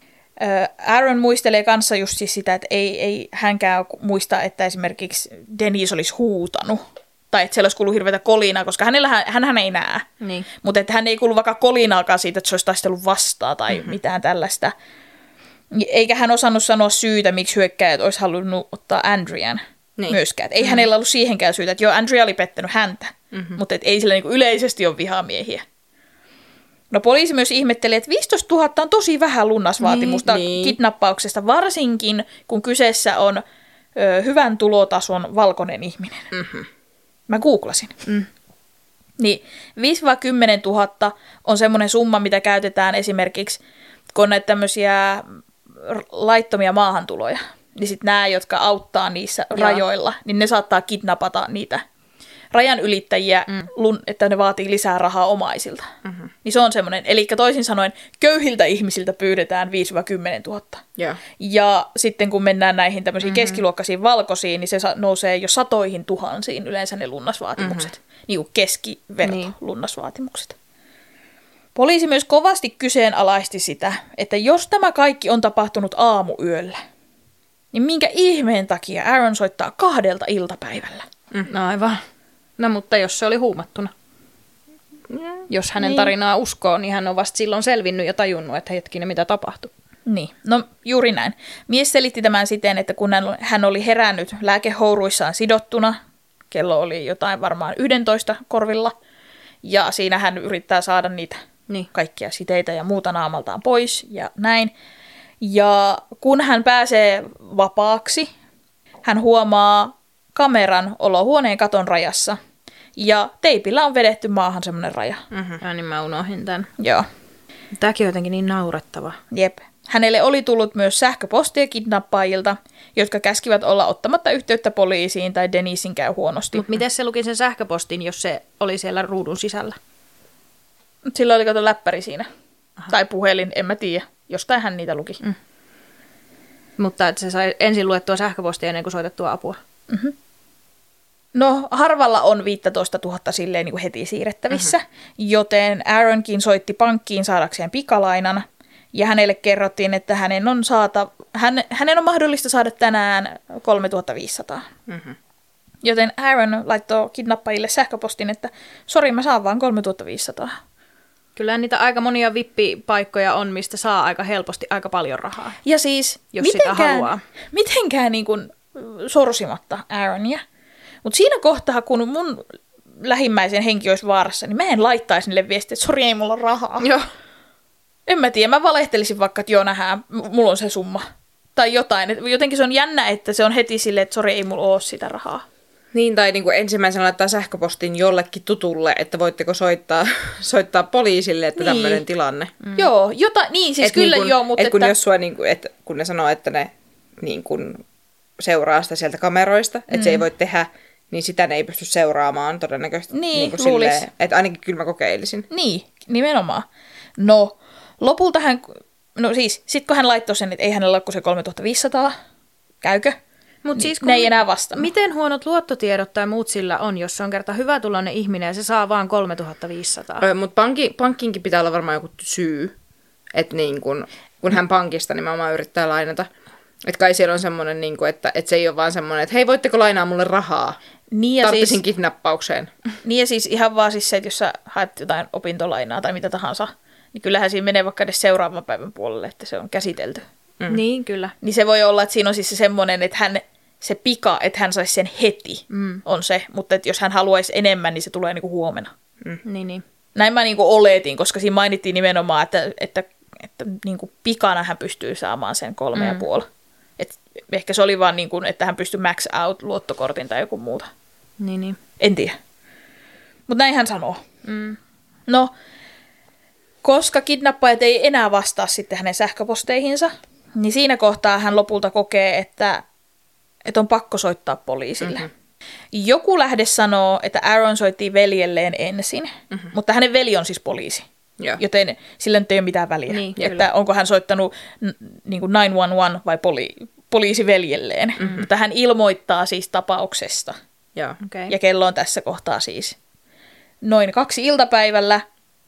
Aaron muistelee kanssa just siis sitä, että ei, ei hänkään muista, että esimerkiksi Denise olisi huutanut. Tai että siellä olisi kuullut hirveätä kolinaa, koska hänellä, hänhän ei näe. Niin. Mutta että hän ei kuulu vaikka kolinaakaan siitä, että se olisi taistellut vastaan tai mm-hmm. mitään tällaista. Eikä hän osannut sanoa syytä, miksi hyökkäjät olisi halunnut ottaa Andrean niin. myöskään. Et ei mm-hmm. hänellä ollut siihenkään syytä, että joo, Andrea oli pettänyt häntä. Mm-hmm. Mutta et ei sillä niinku yleisesti ole vihamiehiä. No poliisi myös ihmetteli, että viisitoista tuhatta on tosi vähän lunnasvaatimusta niin, niin. kidnappauksesta, varsinkin kun kyseessä on ö, hyvän tulotason valkoinen ihminen. Mm-hmm. Mä googlasin. Mm. Niin viisi kymmenen tuhatta on semmoinen summa, mitä käytetään esimerkiksi, kun on näitä tämmöisiä laittomia maahantuloja. Niin sitten nämä, jotka auttaa niissä ja. rajoilla, niin ne saattaa kidnapata niitä rajan ylittäjiä, mm. että ne vaatii lisää rahaa omaisilta. Mm-hmm. Niin se on semmoinen, eli toisin sanoen köyhiltä ihmisiltä pyydetään viisi kymmenen tuhatta. Yeah. Ja sitten kun mennään näihin tämmöisiin mm-hmm. keskiluokkaisiin valkoisiin, niin se nousee jo satoihin tuhansiin yleensä ne lunnasvaatimukset. Mm-hmm. Niin kuin keskiverto niin. lunnasvaatimukset. Poliisi myös kovasti kyseenalaisti sitä, että jos tämä kaikki on tapahtunut aamuyöllä, niin minkä ihmeen takia Aaron soittaa kahdelta iltapäivällä? Mm. No aivan. No mutta jos se oli huumattuna. Mm, jos hänen niin. tarinaa uskoo, niin hän on vasta silloin selvinnyt ja tajunnut, että hetkinen, mitä tapahtui. Niin, no juuri näin. Mies selitti tämän siten, että kun hän oli herännyt lääkehouruissaan sidottuna, kello oli jotain varmaan yksitoista korvilla, ja siinä hän yrittää saada niitä niin. kaikkia siteitä ja muuta naamaltaan pois ja näin. Ja kun hän pääsee vapaaksi, hän huomaa kameran olohuoneen katon rajassa. Ja teipillä on vedetty maahan semmoinen raja. Mm-hmm. Ja niin mä unohdin tämän. Joo. Tämäkin on jotenkin niin naurettava. Jep. Hänelle oli tullut myös sähköpostia kidnappaajilta, jotka käskivät olla ottamatta yhteyttä poliisiin tai Denisin käy huonosti. Mutta miten se luki sen sähköpostin, jos se oli siellä ruudun sisällä? Sillä oli kato läppäri siinä. Aha. Tai puhelin, en mä tiedä. Jostain hän niitä luki. Mm. Mutta että se sai ensin luettua sähköpostia ennen kuin soitettua apua. Mm-hmm. No, harvalla on viisitoista tuhatta silleen niin kuin heti siirrettävissä, mm-hmm. joten Aaronkin soitti pankkiin saadakseen pikalainan. Ja hänelle kerrottiin, että hänen on, saata, hän, hänen on mahdollista saada tänään kolmetuhattaviisisataa. Mm-hmm. Joten Aaron laittoi kidnappajille sähköpostin, että sori, mä saan vaan kolmetuhattaviisisataa. Kyllä niitä aika monia vippipaikkoja on, mistä saa aika helposti aika paljon rahaa. Ja siis jos mitenkään, sitä haluaa. mitenkään niin kuin sorsimatta Aaronia. Mutta siinä kohtaa, kun mun lähimmäisen henki olisi vaarassa, niin mä en laittaisi niille viestiä, että sori, ei mulla ole rahaa. Joo. En mä tiedä, mä valehtelisin vaikka, että joo, nähdään, mulla on se summa. Tai jotain. Et jotenkin se on jännä, että se on heti silleen, että sori, ei mulla ole sitä rahaa. Niin, tai niin kuin ensimmäisenä laittaa sähköpostin jollekin tutulle, että voitteko soittaa, soittaa poliisille, että niin. Tämmöinen tilanne. Mm. Joo, jota, niin siis et kyllä niin kun, joo, mutta et kun, että... jos sua, niin kuin, et, kun ne sanoo, että ne niin kuin seuraa sitä sieltä kameroista, että mm. se ei voi tehdä, niin sitä ne ei pysty seuraamaan todennäköisesti. Niin, niin kuin luulis. silleen, että ainakin kyllä mä kokeilisin. Niin, nimenomaan. No, lopulta hän, no siis, sit kun hän laittoi sen, että ei hänellä ole kuin se kolmetuhattaviisisataa, käykö? Mut siis, ne ei enää vastannut. Miten huonot luottotiedot tai muut sillä on, jos se on kerta hyvä tullainen ihminen ja se saa vaan kolmetuhattaviisisataa? Mutta pankki, pankkiinkin pitää olla varmaan joku syy, että niin kun, kun hän pankista nimenomaan yrittää lainata. Että kai siellä on semmoinen, niin kun, että, että se ei ole vaan semmoinen, että hei, voitteko lainaa mulle rahaa? Niin Tarttisin siis, kidnappaukseen. Niin ja siis ihan vaan siis se, että jos sä haet jotain opintolainaa tai mitä tahansa, niin kyllähän siinä menee vaikka edes seuraavan päivän puolelle, että se on käsitelty. Mm. Niin, kyllä. Niin se voi olla, että siinä on siis se semmoinen, että hän, se pika, että hän saisi sen heti, mm. on se. Mutta että jos hän haluaisi enemmän, niin se tulee niinku huomenna. Mm. Niin, niin. Näin mä niinku oletin, koska siinä mainittiin nimenomaan, että, että, että niinku pikana hän pystyy saamaan sen kolme mm. ja puoli. Et ehkä se oli vaan, niinku, että hän pystyi max out luottokortin tai joku muuta. Niin, niin. En tiedä. Mutta näin hän sanoo. Mm. No, koska kidnappajat ei enää vastaa sitten hänen sähköposteihinsa, niin siinä kohtaa hän lopulta kokee, että, että on pakko soittaa poliisille. Mm-hmm. Joku lähde sanoo, että Aaron soitti veljelleen ensin, mm-hmm. mutta hänen veli on siis poliisi. Yeah. Joten sillä nyt ei ole mitään väliä, niin, että kyllä. Onko hän soittanut n- niin kuin yksi yksi yksi vai poli- poliisi veljelleen. Mm-hmm. Mutta hän ilmoittaa siis tapauksesta. Yeah. Okay. Ja kello on tässä kohtaa siis noin kaksi iltapäivällä.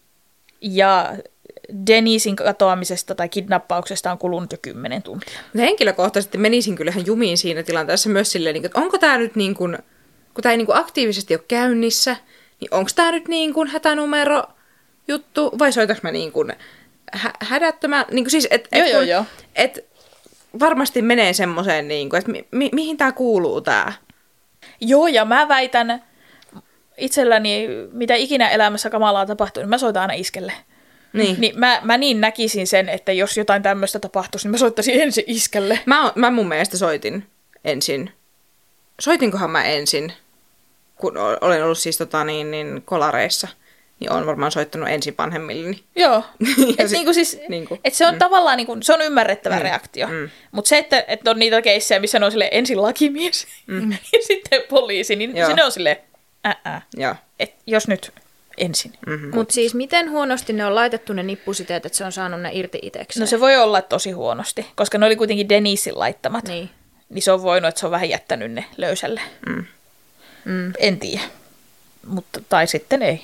Ja Denisin katoamisesta tai kidnappauksesta on kulunut jo kymmenen tuntia. Henkilökohtaisesti menisin kyllähän jumiin siinä tilanteessa myös silleen, että onko tämä nyt niin kuin, kun tämä ei niin kuin aktiivisesti ole käynnissä, niin onko tämä nyt niin kuin hätänumero juttu vai soitaks mä niin kuin hä- hädättömän, niin kuin siis, että et, joo, joo, et varmasti menee semmoiseen, niin kuin, että mi- mi- mihin tämä kuuluu tämä? Joo, ja mä väitän itselläni, mitä ikinä elämässä kamalaa tapahtuu, niin mä soitan aina iskelle. Niin. Niin mä, mä niin näkisin sen, että jos jotain tämmöistä tapahtuisi, niin mä soittaisin ensin iskelle. Mä, mä mun mielestä soitin ensin. Soitinkohan mä ensin, kun olen ollut siis tota, niin, niin, kolareissa, niin olen varmaan soittanut ensin vanhemmilleni. Joo, että si- niinku siis, niinku, et se on mm. tavallaan niinku, se on ymmärrettävä mm. reaktio. Mm. Mutta se, että, että on niitä keissejä, missä ne on silleen, ensin lakimies mm. ja sitten poliisi, niin Joo. se on silleen, ää, että jos nyt ensin. Mm-hmm. Mutta siis miten huonosti ne on laitettu ne nippusiteet, että se on saanut ne irti itsekseen? No se voi olla tosi huonosti, koska ne oli kuitenkin Denisin laittamat. Niin. Niin se on voinut, että se on vähän jättänyt ne löysälle. Mm. Mm. En tiedä. Mutta, tai sitten ei.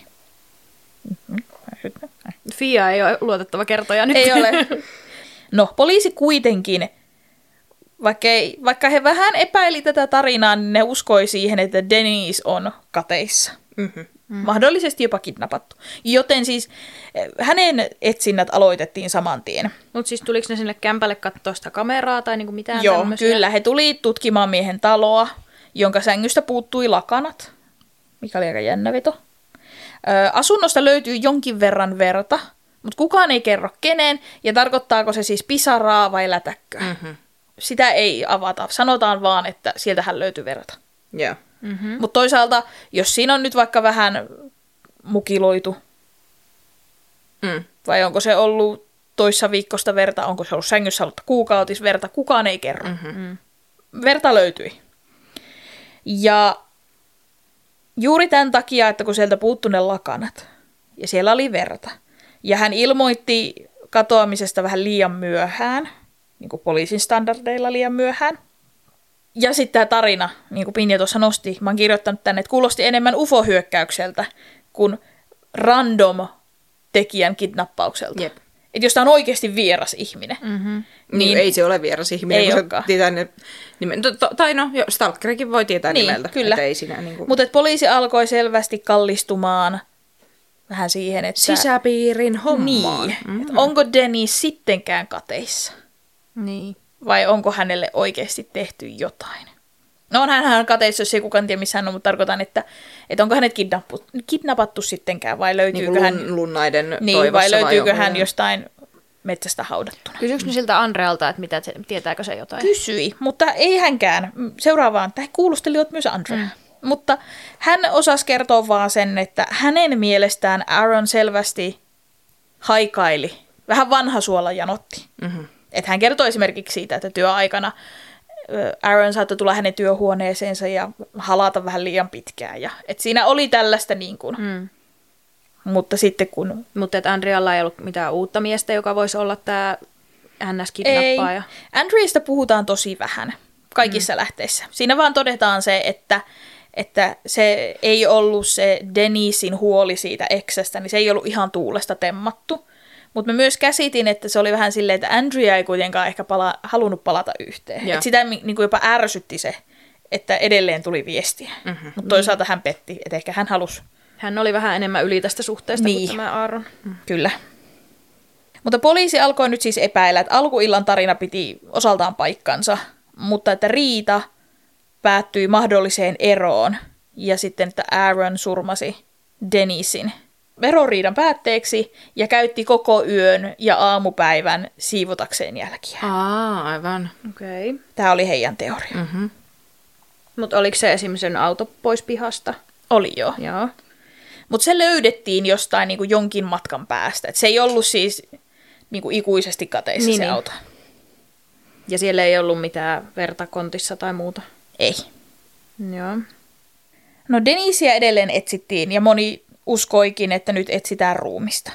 Fia ei ole luotettava kertoja nyt. Ei ole. No, poliisi kuitenkin, vaikka, ei, vaikka he vähän epäili tätä tarinaa, niin ne uskoi siihen, että Denis on kateissa. Mm-hmm. Mm. Mahdollisesti jopa kidnappattu. Joten siis hänen etsinnät aloitettiin saman tien. Mutta siis tuliko ne sinne kämpälle katsoa sitä kameraa tai niinku mitään Joo, tämmöisiä? Kyllä. He tuli tutkimaan miehen taloa, jonka sängystä puuttui lakanat, mikä oli aika jännä veto. Ö, asunnosta löytyy jonkin verran verta, mutta kukaan ei kerro kenen, ja tarkoittaako se siis pisaraa vai lätäkköä. Mm-hmm. Sitä ei avata. Sanotaan vaan, että sieltähän löytyy verta. Yeah. Mm-hmm. Mutta toisaalta, jos siinä on nyt vaikka vähän mukiloitu, mm. vai onko se ollut toissa viikosta verta, onko se ollut sängyssä ollut kuukautisverta, kukaan ei kerro. Mm-hmm. Verta löytyi. Ja juuri tämän takia, että kun sieltä puuttui ne lakanat, ja siellä oli verta, ja hän ilmoitti katoamisesta vähän liian myöhään, niin kuin poliisin standardeilla liian myöhään. Ja sitten tämä tarina, niin kuin Pinja tuossa nosti, mä oon kirjoittanut tänne, että kuulosti enemmän U F O-hyökkäykseltä kuin random tekijän kidnappaukselta. Jep. Että jos tämä on oikeasti vieras ihminen. Mm-hmm. Niin ei se ole vieras ihminen, ei kun tietää ne nimen. Tai no, stalkerikin voi tietää niin, nimeltä. Kyllä. Niin kuin... Mutta poliisi alkoi selvästi kallistumaan vähän siihen, että... Sisäpiirin hommaan. Niin. Mm-hmm. Onko Dennis sittenkään kateissa? Niin. Vai onko hänelle oikeasti tehty jotain? No onhan hän kateissa, jos ei kukaan tiedä missä hän on, mutta tarkoitan, että, että onko hänet kidnappu, kidnappattu sittenkään, vai löytyykö niin hän... lunnaiden niin, toivossa vai löytyykö vai hän jostain metsästä haudattuna? Kysyykö ne siltä Andrealta, että mitä, tietääkö se jotain? Kysyi, mutta ei hänkään. Seuraavaan, että he kuulustelivat myös Andrea. Mm. Mutta hän osasi kertoa vaan sen, että hänen mielestään Aaron selvästi haikaili, vähän vanha suola janotti. Mm-hmm. Että hän kertoi esimerkiksi siitä, että työaikana Aaron saattoi tulla hänen työhuoneeseensa ja halata vähän liian pitkään. Ja, et siinä oli tällaista niin kuin, mm. mutta sitten kun... Mutta että Andrealla ei ollut mitään uutta miestä, joka voisi olla tämä N S-kidnappaaja. Ei. Andreasta puhutaan tosi vähän kaikissa mm. lähteissä. Siinä vaan todetaan se, että, että se ei ollut se Denisin huoli siitä eksästä, niin se ei ollut ihan tuulesta temmattu. Mutta mä myös käsitin, että se oli vähän silleen, että Andrea ei kuitenkaan ehkä pala- halunnut palata yhteen. Et sitä niin kuin jopa ärsytti se, että edelleen tuli viestiä. Mm-hmm. Mutta toisaalta hän petti, että ehkä hän halusi. Hän oli vähän enemmän yli tästä suhteesta niin. kuin tämä Aaron. Mm. Kyllä. Mutta poliisi alkoi nyt siis epäillä, että alkuillan tarina piti osaltaan paikkansa, mutta että riita päättyi mahdolliseen eroon ja sitten, että Aaron surmasi Denisin veroriidan päätteeksi ja käytti koko yön ja aamupäivän siivotakseen jälkiä. Aa, aivan. Okei. Okay. Tämä oli heidän teoria. Mm-hmm. Mutta oliko se esimerkiksi sen auto pois pihasta? Oli joo. Joo. Mutta se löydettiin jostain niinku jonkin matkan päästä. Et se ei ollut siis niinku ikuisesti kateissa niin, se niin. auto. Ja siellä ei ollut mitään verta kontissa tai muuta? Ei. Joo. No Denisiä edelleen etsittiin ja moni uskoikin, että nyt etsitään ruumista.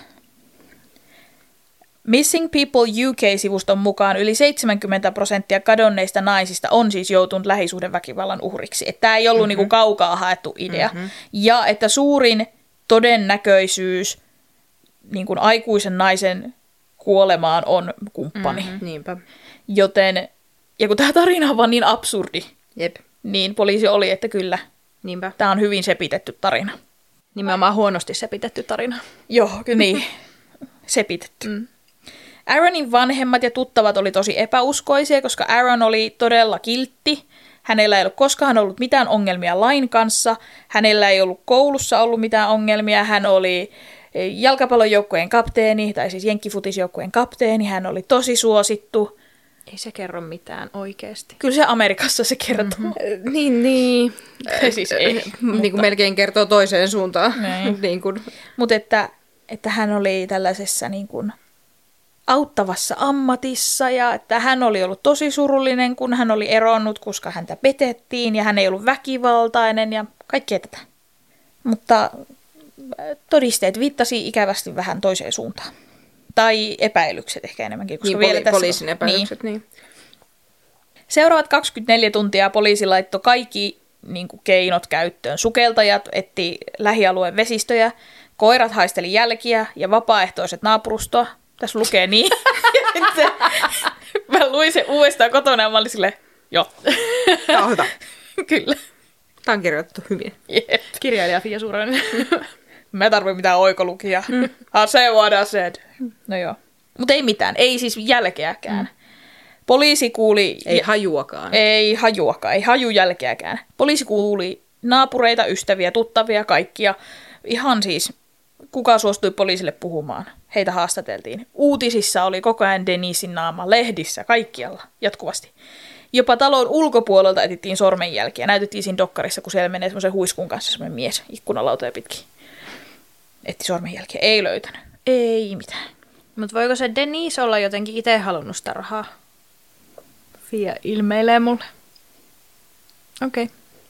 Missing People U K-sivuston mukaan yli seitsemänkymmentä prosenttia kadonneista naisista on siis joutunut lähisuhdeväkivallan uhriksi. Että tämä ei ollut mm-hmm. niinku kaukaa haettu idea. Mm-hmm. Ja että suurin todennäköisyys niin kuin aikuisen naisen kuolemaan on kumppani. Mm-hmm. Niinpä. Joten, ja kun tämä tarina on vaan niin absurdi, Jep. niin poliisi oli, että kyllä, Niinpä. Tämä on hyvin sepitetty tarina. Nimenomaan huonosti sepitetty tarina. Joo, niin. Sepitetty. Mm. Aaronin vanhemmat ja tuttavat oli tosi epäuskoisia, koska Aaron oli todella kiltti. Hänellä ei ollut koskaan ollut mitään ongelmia lain kanssa. Hänellä ei ollut koulussa ollut mitään ongelmia. Hän oli jalkapallojoukkueen kapteeni, tai siis jenkkifutisjoukkueen kapteeni. Hän oli tosi suosittu. Ei se kerro mitään oikeasti. Kyllä se Amerikassa se kertoo. Mm-hmm. Niin, niin. siis ei. Niin kuin mutta... melkein kertoo toiseen suuntaan. niin kuin. Mutta että, että hän oli tällaisessa niin kuin auttavassa ammatissa ja että hän oli ollut tosi surullinen, kun hän oli eronnut, koska häntä petettiin ja hän ei ollut väkivaltainen ja kaikkea tätä. Mutta todisteet viittasi ikävästi vähän toiseen suuntaan. Tai epäilykset ehkä enemmänkin. Koska niin, vielä poli- tässä poliisin epäilykset, niin. niin. Seuraavat kaksikymmentäneljä tuntia poliisi laittoi kaikki niin kuin keinot käyttöön. Sukeltajat etti lähialueen vesistöjä, koirat haisteli jälkiä ja vapaaehtoiset naapurustoa. Tässä lukee niin. se, mä luin sen uudestaan kotona ja mä olin silleen, joo. Tämä on hyvä. Kyllä. Tämä on kirjoitettu hyvin. Yep. Kirjailija Fia Suurainen. Mä tarvitsen mitään oikolukia. Mm. I say what I said. No joo. Mutta ei mitään. Ei siis jälkeäkään. Mm. Poliisi kuuli... Ei hajuakaan. Ei hajuakaan. Ei haju jälkeäkään. Poliisi kuuli naapureita, ystäviä, tuttavia, kaikkia. Ihan siis... Kuka suostui poliisille puhumaan? Heitä haastateltiin. Uutisissa oli koko ajan Denisin naama, lehdissä, kaikkialla, jatkuvasti. Jopa talon ulkopuolelta etittiin sormenjälkiä. Näytettiin siinä dokkarissa, kun siellä menee semmoisen huiskun kanssa semmoinen mies ikkunalautoja pitkin. Etti sormenjälkiä. Ei löytänyt. Ei mitään. Mutta voiko se Denise olla jotenkin itse halunnut sitä rahaa? Fia ilmeilee mulle. Okei.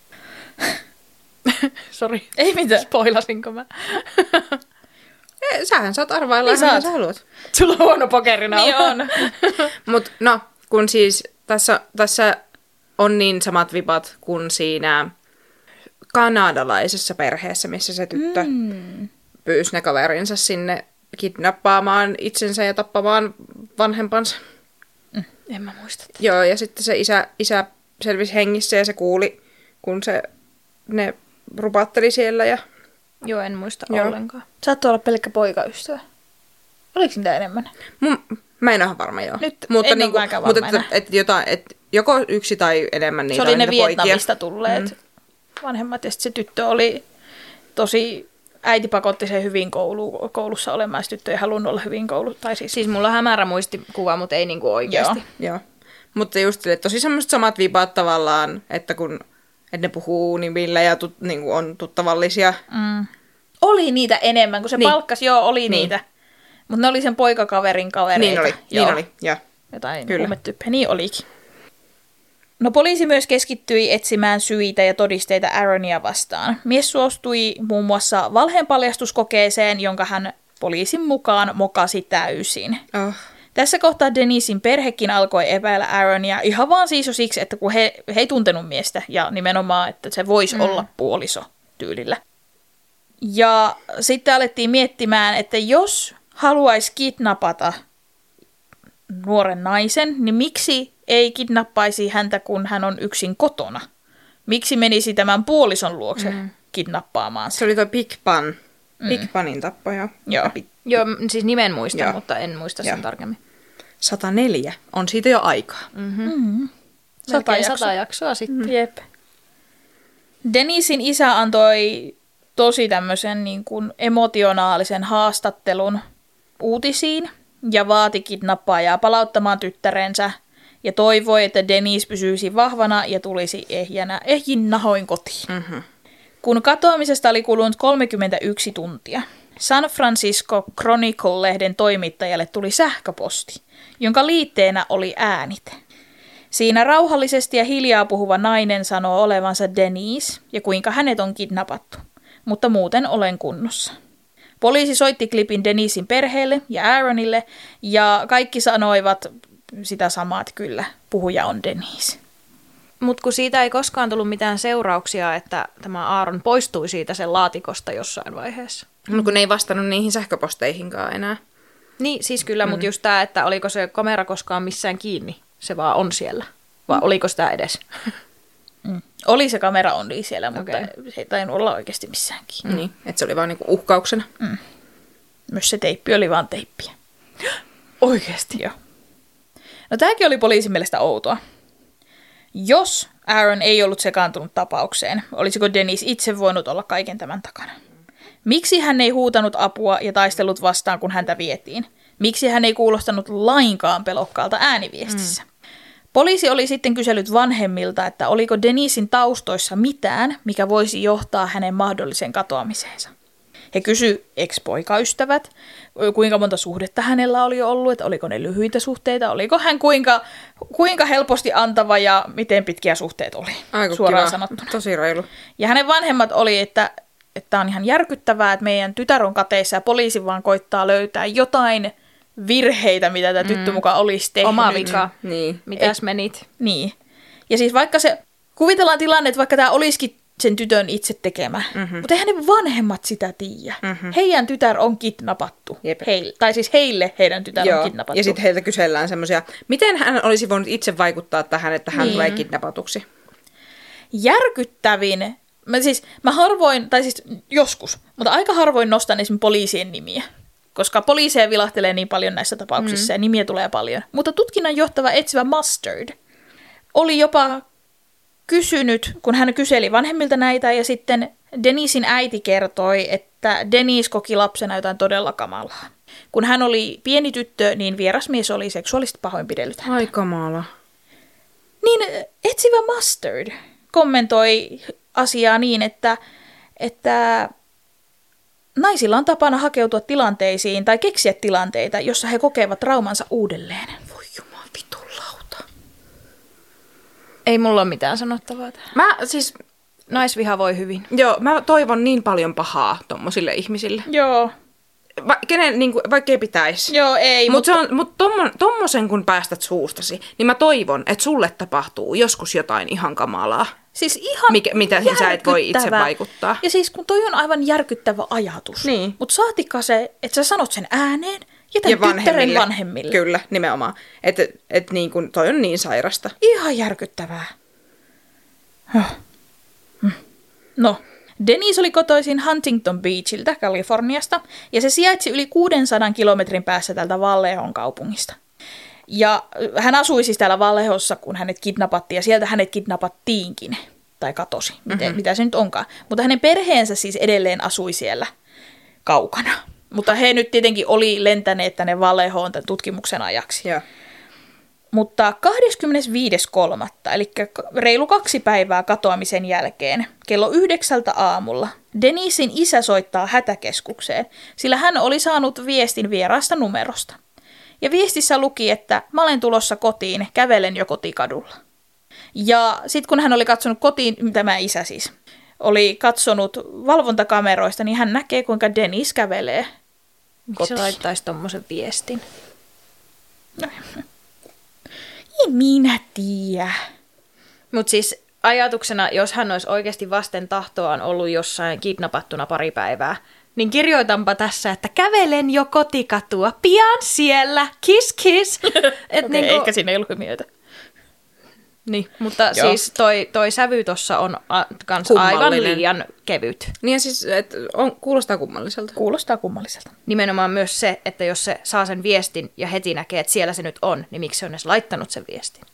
Okay. Sori. Ei mitään. Spoilasinko mä? Sähän saat arvailla, niin ihan sä haluat. Sulla on huono pokerina. Niin on. Mut no, kun siis tässä, tässä on niin samat vipat kuin siinä kanadalaisessa perheessä, missä se tyttö mm. pyysi ne kaverinsa sinne kidnappaamaan itsensä ja tappamaan vanhempansa. Mm. En mä muista. Tätä. Joo, ja sitten se isä, isä selvisi hengissä ja se kuuli, kun se ne rupatteli siellä. Ja... Joo, en muista Joo. ollenkaan. Saattoi olla pelkkä poikaystävä. Oliko niitä enemmän? Mun, mä en ole varma, joo. Nyt mutta en niinku, ole mäkään varma mutta et, et, jotain, et, joko yksi tai enemmän niitä se oli ne niitä Vietnamista poikia. tulleet mm. vanhemmat, ja sitten se tyttö oli tosi, äiti pakotti sen hyvin koulu, koulussa olemaan, se tyttö ei halunnut olla hyvin koulu. Tai siis, Siis mulla on hämärä muistikuva, mutta ei niinku oikeasti. Joo. Joo. Mutta just että tosi semmoiset samat vipat tavallaan, että kun että ne puhuu nimillä ja tut, niin kuin on tuttavallisia. Mm. Oli niitä enemmän, kun se niin. palkkasi, joo, oli niin. niitä. Mutta ne oli sen poikakaverin kavereita. Niin oli, joo. niin oli, joo. Jotain Kyllä. huumetyyppejä, niin olikin. No poliisi myös keskittyi etsimään syitä ja todisteita Aaronia vastaan. Mies suostui muun muassa valheenpaljastuskokeeseen, jonka hän poliisin mukaan mokasi täysin. Oh. Tässä kohtaa Denisin perhekin alkoi epäillä Aaronia ihan vaan siis jo siksi, että kun he, he ei tuntenut miestä ja nimenomaan, että se voisi mm. olla puoliso tyylillä. Ja sitten alettiin miettimään, että jos haluaisi kidnapata nuoren naisen, niin miksi ei kidnappaisi häntä, kun hän on yksin kotona? Miksi menisi tämän puolison luokse mm. kidnappaamaan Se sen? oli toi Big Pan. Mm. Big Panin tappaja. Joo. Joo, siis nimen muistan, Joo. mutta en muista sen Joo. tarkemmin. sata neljä. On siitä jo aikaa. Mm-hmm. Mm. Sata, jaksoa. sata jaksoa sitten. Mm. Jep. Denisin isä antoi tosi tämmöisen niin kuin emotionaalisen haastattelun uutisiin ja vaati kidnappaajaa palauttamaan tyttärensä ja toivoi, että Denise pysyisi vahvana ja tulisi ehjänä, ehjin nahoin kotiin. Mm-hmm. Kun katoamisesta oli kulunut kolmekymmentäyksi tuntia, San Francisco Chronicle-lehden toimittajalle tuli sähköposti, jonka liitteenä oli äänite. Siinä rauhallisesti ja hiljaa puhuva nainen sanoo olevansa Denise ja kuinka hänet on kidnappattu, mutta muuten olen kunnossa. Poliisi soitti klipin Denisin perheelle ja Aaronille ja kaikki sanoivat sitä samaa, että kyllä, puhuja on Denise. Mutta kun siitä ei koskaan tullut mitään seurauksia, että tämä Aaron poistui siitä sen laatikosta jossain vaiheessa. No kun ne ei vastannut niihin sähköposteihinkaan enää. Niin, siis kyllä, mm. mutta just tämä, että oliko se kamera koskaan missään kiinni, se vaan on siellä. Vai mm. oliko sitä edes? Mm. Oli se kamera on siellä, mutta Okay. se ei tainnut olla oikeasti missään kiinni. Mm. Niin, että se oli vaan niinku uhkauksena. Mm. Myös se teippi oli vaan teippiä. Oikeasti? Joo. No tämäkin oli poliisin mielestä outoa. Jos Aaron ei ollut sekaantunut tapaukseen, olisiko Denise itse voinut olla kaiken tämän takana? Miksi hän ei huutanut apua ja taistellut vastaan, kun häntä vietiin? Miksi hän ei kuulostanut lainkaan pelokkaalta ääniviestissä? Mm. Poliisi oli sitten kysellyt vanhemmilta, että oliko Denisin taustoissa mitään, mikä voisi johtaa hänen mahdollisen katoamiseensa. He kysyi ex-poikaystävät, kuinka monta suhdetta hänellä oli ollut, että oliko ne lyhyitä suhteita, oliko hän kuinka, kuinka helposti antava ja miten pitkiä suhteet oli, Aiku suoraan kiva. sanottuna. Tosi reilu. Ja hänen vanhemmat oli, että että on ihan järkyttävää, että meidän tytär on kateissa ja poliisi vaan koittaa löytää jotain virheitä, mitä tämä tyttö mukaan olisi tehnyt. Oma vika. Niin. Mitäs Et- menit? Niin. Ja siis vaikka se, kuvitellaan tilanne, että vaikka tämä olisikin sen tytön itse tekemä, mm-hmm. mutta eihän ne vanhemmat sitä tiedä. Mm-hmm. Heidän tytär on kidnappattu. Heille, tai siis heille heidän tytär Joo. on kidnappattu. Ja sitten heiltä kysellään semmoisia, miten hän olisi voinut itse vaikuttaa tähän, että hän Niin. tulee kidnappatuksi. Järkyttävin, mä, siis, mä harvoin, tai siis joskus, mutta aika harvoin nostan esimerkiksi poliisien nimiä. Koska poliiseja vilahtelee niin paljon näissä tapauksissa mm. ja nimiä tulee paljon. Mutta tutkinnan johtava etsivä Mustard oli jopa kysynyt, kun hän kyseli vanhemmilta näitä, ja sitten Denisin äiti kertoi, että Denise koki lapsena jotain todella kamalaa. Kun hän oli pieni tyttö, niin vieras mies oli seksuaalisesti pahoinpidellyt häntä. Ai kamala. Niin etsivä Mustard kommentoi asiaa niin, että, että naisilla on tapana hakeutua tilanteisiin tai keksiä tilanteita, jossa he kokevat traumansa uudelleen. Voi juman vitun lauta. Ei mulla ole mitään sanottavaa tähän. Mä siis... Naisviha voi hyvin. Joo, mä toivon niin paljon pahaa tommosille ihmisille. Joo. Va, kenen, niin kuin, vaikka ei pitäisi. Joo, ei. Mut mutta mut mut tommo, tommosen kun päästät suustasi, niin mä toivon, että sulle tapahtuu joskus jotain ihan kamalaa. Siis ihan Mikä, mitä sä et voi itse vaikuttaa. Ja siis kun toi on aivan järkyttävä ajatus. Niin. Mutta saatikka se, että sä sanot sen ääneen ja tämän Ja tyttären vanhemmille. vanhemmille. Kyllä, nimenomaan. Että et niin kun, toi on niin sairasta. Ihan järkyttävää. Huh. No, Denise oli kotoisin Huntington Beachiltä, Kaliforniasta, ja se sijaitsi yli kuudensadan kilometrin päässä tältä Vallejos kaupungista. Ja hän asui siis täällä Vallejossa, kun hänet kidnappattiin, ja sieltä hänet kidnappattiinkin, tai katosi, miten, mm-hmm. mitä se nyt onkaan. Mutta hänen perheensä siis edelleen asui siellä kaukana. Mutta he nyt tietenkin oli lentäneet tänne Vallejoon tämän tutkimuksen ajaksi. Yeah. Mutta kahdeskymmenesviides kolmatta eli reilu kaksi päivää katoamisen jälkeen, kello yhdeksältä aamulla, Denisin isä soittaa hätäkeskukseen, sillä hän oli saanut viestin vieraasta numerosta. Ja viestissä luki, että mä olen tulossa kotiin, kävelen jo kotikadulla. Ja sitten kun hän oli katsonut kotiin, tämä isä siis, oli katsonut valvontakameroista, niin hän näkee, kuinka Denise kävelee kotiin. Se laittaisi tommosen viestin. No. Ei minä tiedä. Mutta siis ajatuksena, jos hän olisi oikeasti vasten tahtoaan ollut jossain kidnappattuna pari päivää, niin kirjoitanpa tässä, että kävelen jo kotikatua, pian siellä, kiss kiss. Et okay, niinku, eikä siinä ei ollut hymiöitä. Niin, mutta Joo. siis toi, toi sävy tossa on a, kans aivan liian kevyt. Niin ja siis, että on, kuulostaa kummalliselta. Kuulostaa kummalliselta. Nimenomaan myös se, että jos se saa sen viestin ja heti näkee, että siellä se nyt on, niin miksi se on edes laittanut sen viestin?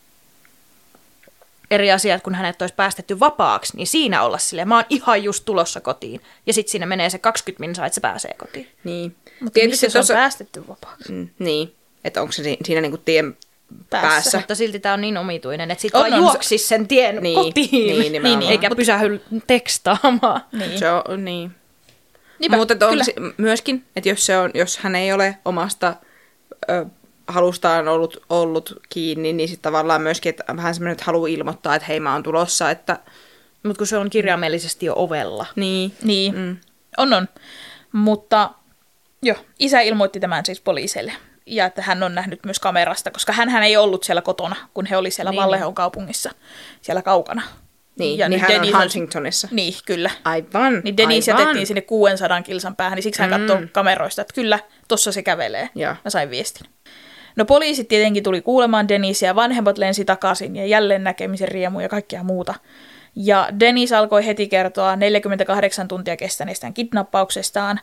Eri asiat, kun hänet olisi päästetty vapaaksi, niin siinä olla silleen, mä oon ihan just tulossa kotiin. Ja sitten siinä menee se kaksikymmentä minsaa, että se pääsee kotiin. Niin. Mutta missä se on päästetty vapaaksi? Mm, niin, että onko se siinä niinku tien päässä. päässä. Mutta silti tää on niin omituinen, että sitten On, vaan on, juoksis sen tien niin, kotiin, niin, nimenomaan. eikä pysähy tekstaamaan. Niin. Se on, niin. Niinpä, Mutta on kyllä. si- myöskin, että jos, se on, jos hän ei ole omasta ö, halustaan ollut, ollut kiinni, niin sitten tavallaan myöskin, että vähän semmoinen, että haluaa ilmoittaa, että hei mä oon tulossa, että... Mutta kun se on kirjaimellisesti jo ovella. Niin. Niin, Mm. on on. Mutta joo, isä ilmoitti tämän siis poliisille. Ja että hän on nähnyt myös kamerasta, koska hän ei ollut siellä kotona, kun he oli siellä Niin. Vallejos kaupungissa, siellä kaukana. Niin, ja niin nyt hän Denise on Huntingtonissa. Niin, kyllä. Aivan, Niin Denise aivan. jätettiin sinne kuudensadan kilsan päähän, niin siksi hän Mm. katsoi kameroista, että kyllä, tossa se kävelee. Joo. Mä sain viestin. No poliisit tietenkin tuli kuulemaan Denisiä, vanhemmat lensi takaisin ja jälleen näkemisen riemu ja kaikkea muuta. Ja Denise alkoi heti kertoa neljäkymmentäkahdeksan tuntia kestäneestään kidnappauksestaan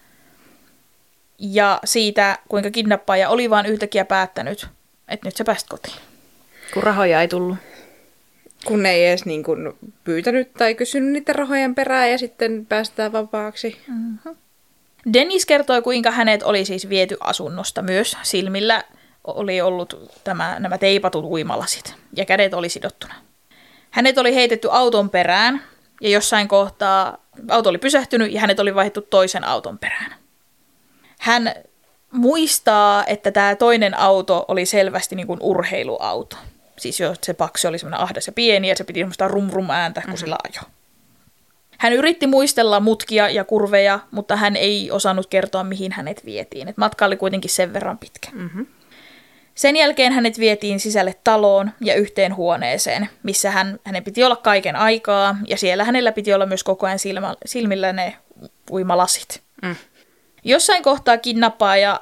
ja siitä, kuinka kidnappaaja oli vaan yhtäkkiä päättänyt, että nyt sä pääst kotiin. Kun rahoja ei tullut. Kun ei edes niin kuin pyytänyt tai kysynyt niiden rahojen perään ja sitten päästään vapaaksi. Mm-hmm. Denise kertoi, kuinka hänet oli siis viety asunnosta myös. Silmillä oli ollut tämä, nämä teipatut uimalasit ja kädet oli sidottuna. Hänet oli heitetty auton perään ja jossain kohtaa auto oli pysähtynyt ja hänet oli vaihdettu toisen auton perään. Hän muistaa, että tämä toinen auto oli selvästi niin kuin urheiluauto. Siis jo se paksi oli semmoinen ahdas ja pieni ja se piti semmoista rum-rum ääntä, kun mm-hmm. sillä ajoi. Hän yritti muistella mutkia ja kurveja, mutta hän ei osannut kertoa, mihin hänet vietiin. Et matka oli kuitenkin sen verran pitkä. Mm-hmm. Sen jälkeen hänet vietiin sisälle taloon ja yhteen huoneeseen, missä hän, hänen piti olla kaiken aikaa, ja siellä hänellä piti olla myös koko ajan silmä, silmillä ne uimalasit. Mm. Jossain kohtaa kidnappaaja,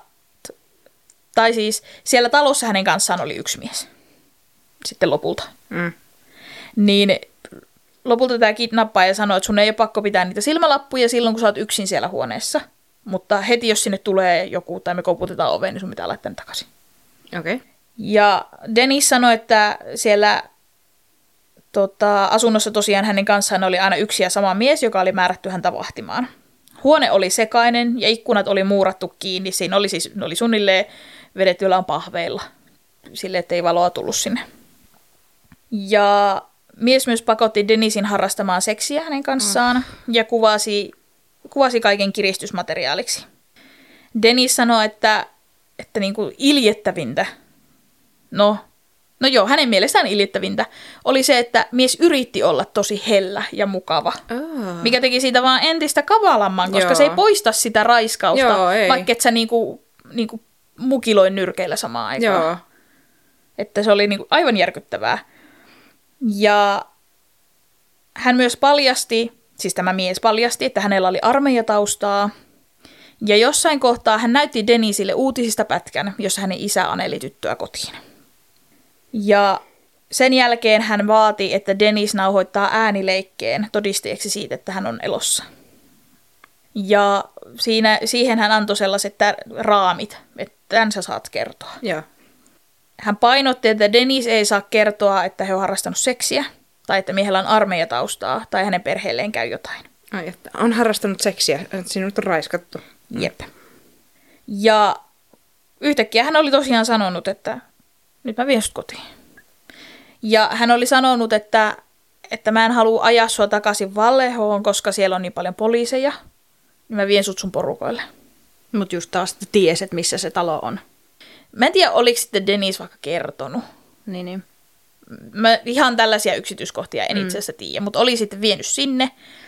tai siis siellä talossa hänen kanssaan oli yksi mies. Sitten lopulta. Mm. Niin lopulta tämä kidnappaaja sanoi, että sun ei ole pakko pitää niitä silmälappuja silloin, kun sä oot yksin siellä huoneessa. Mutta heti, jos sinne tulee joku tai me koputetaan oveen, niin sun pitää laittaa ne takaisin. Okei. Okay. Ja Denise sanoi, että siellä tota, asunnossa tosiaan hänen kanssaan oli aina yksi ja sama mies, joka oli määrätty häntä vahtimaan. Huone oli sekainen ja ikkunat oli muurattu kiinni. Siinä oli siis, ne oli suunnilleen vedetty jollain pahveilla, sille ettei valoa tullut sinne. Ja mies myös pakotti Denisin harrastamaan seksiä hänen kanssaan mm. ja kuvasi, kuvasi kaiken kiristysmateriaaliksi. Denis sanoi, että, että niin kuin iljettävintä, no, no joo, hänen mielestään iljettävintä oli se, että mies yritti olla tosi hellä ja mukava, oh. mikä teki siitä vaan entistä kavalamman, koska joo. se ei poista sitä raiskausta, joo, vaikka et sä niin kuin, niin kuin mukiloin nyrkeillä samaan aikaan. Joo. Että se oli niin kuin aivan järkyttävää. Ja hän myös paljasti, siis tämä mies paljasti, että hänellä oli armeijataustaa. Ja jossain kohtaa hän näytti Denisille uutisista pätkän, jossa hänen isä aneli tyttöä kotiin. Ja sen jälkeen hän vaati, että Denis nauhoittaa äänileikkeen todisteeksi siitä, että hän on elossa. Ja siinä, siihen hän antoi sellaiset raamit, että tämän sä saat kertoa. Ja. Hän painotti, että Denis ei saa kertoa, että he on harrastanut seksiä, tai että miehellä on armeijataustaa, tai hänen perheelleen käy jotain. Ai, että on harrastanut seksiä, että sinut on raiskattu. Jep. Ja yhtäkkiä hän oli tosiaan sanonut, että nyt mä vien sut kotiin. Ja hän oli sanonut, että, että mä en halua ajaa sua takaisin Vallehoon, koska siellä on niin paljon poliiseja. Niin mä vien sut sun porukoille. Mut just taas tiesit, missä se talo on. Mä en tiedä, oliko sitten Denis vaikka kertonut. Niin, niin. Mä ihan tällaisia yksityiskohtia en mm. itse asiassa tiedä, mutta oli sitten vienyt sinne.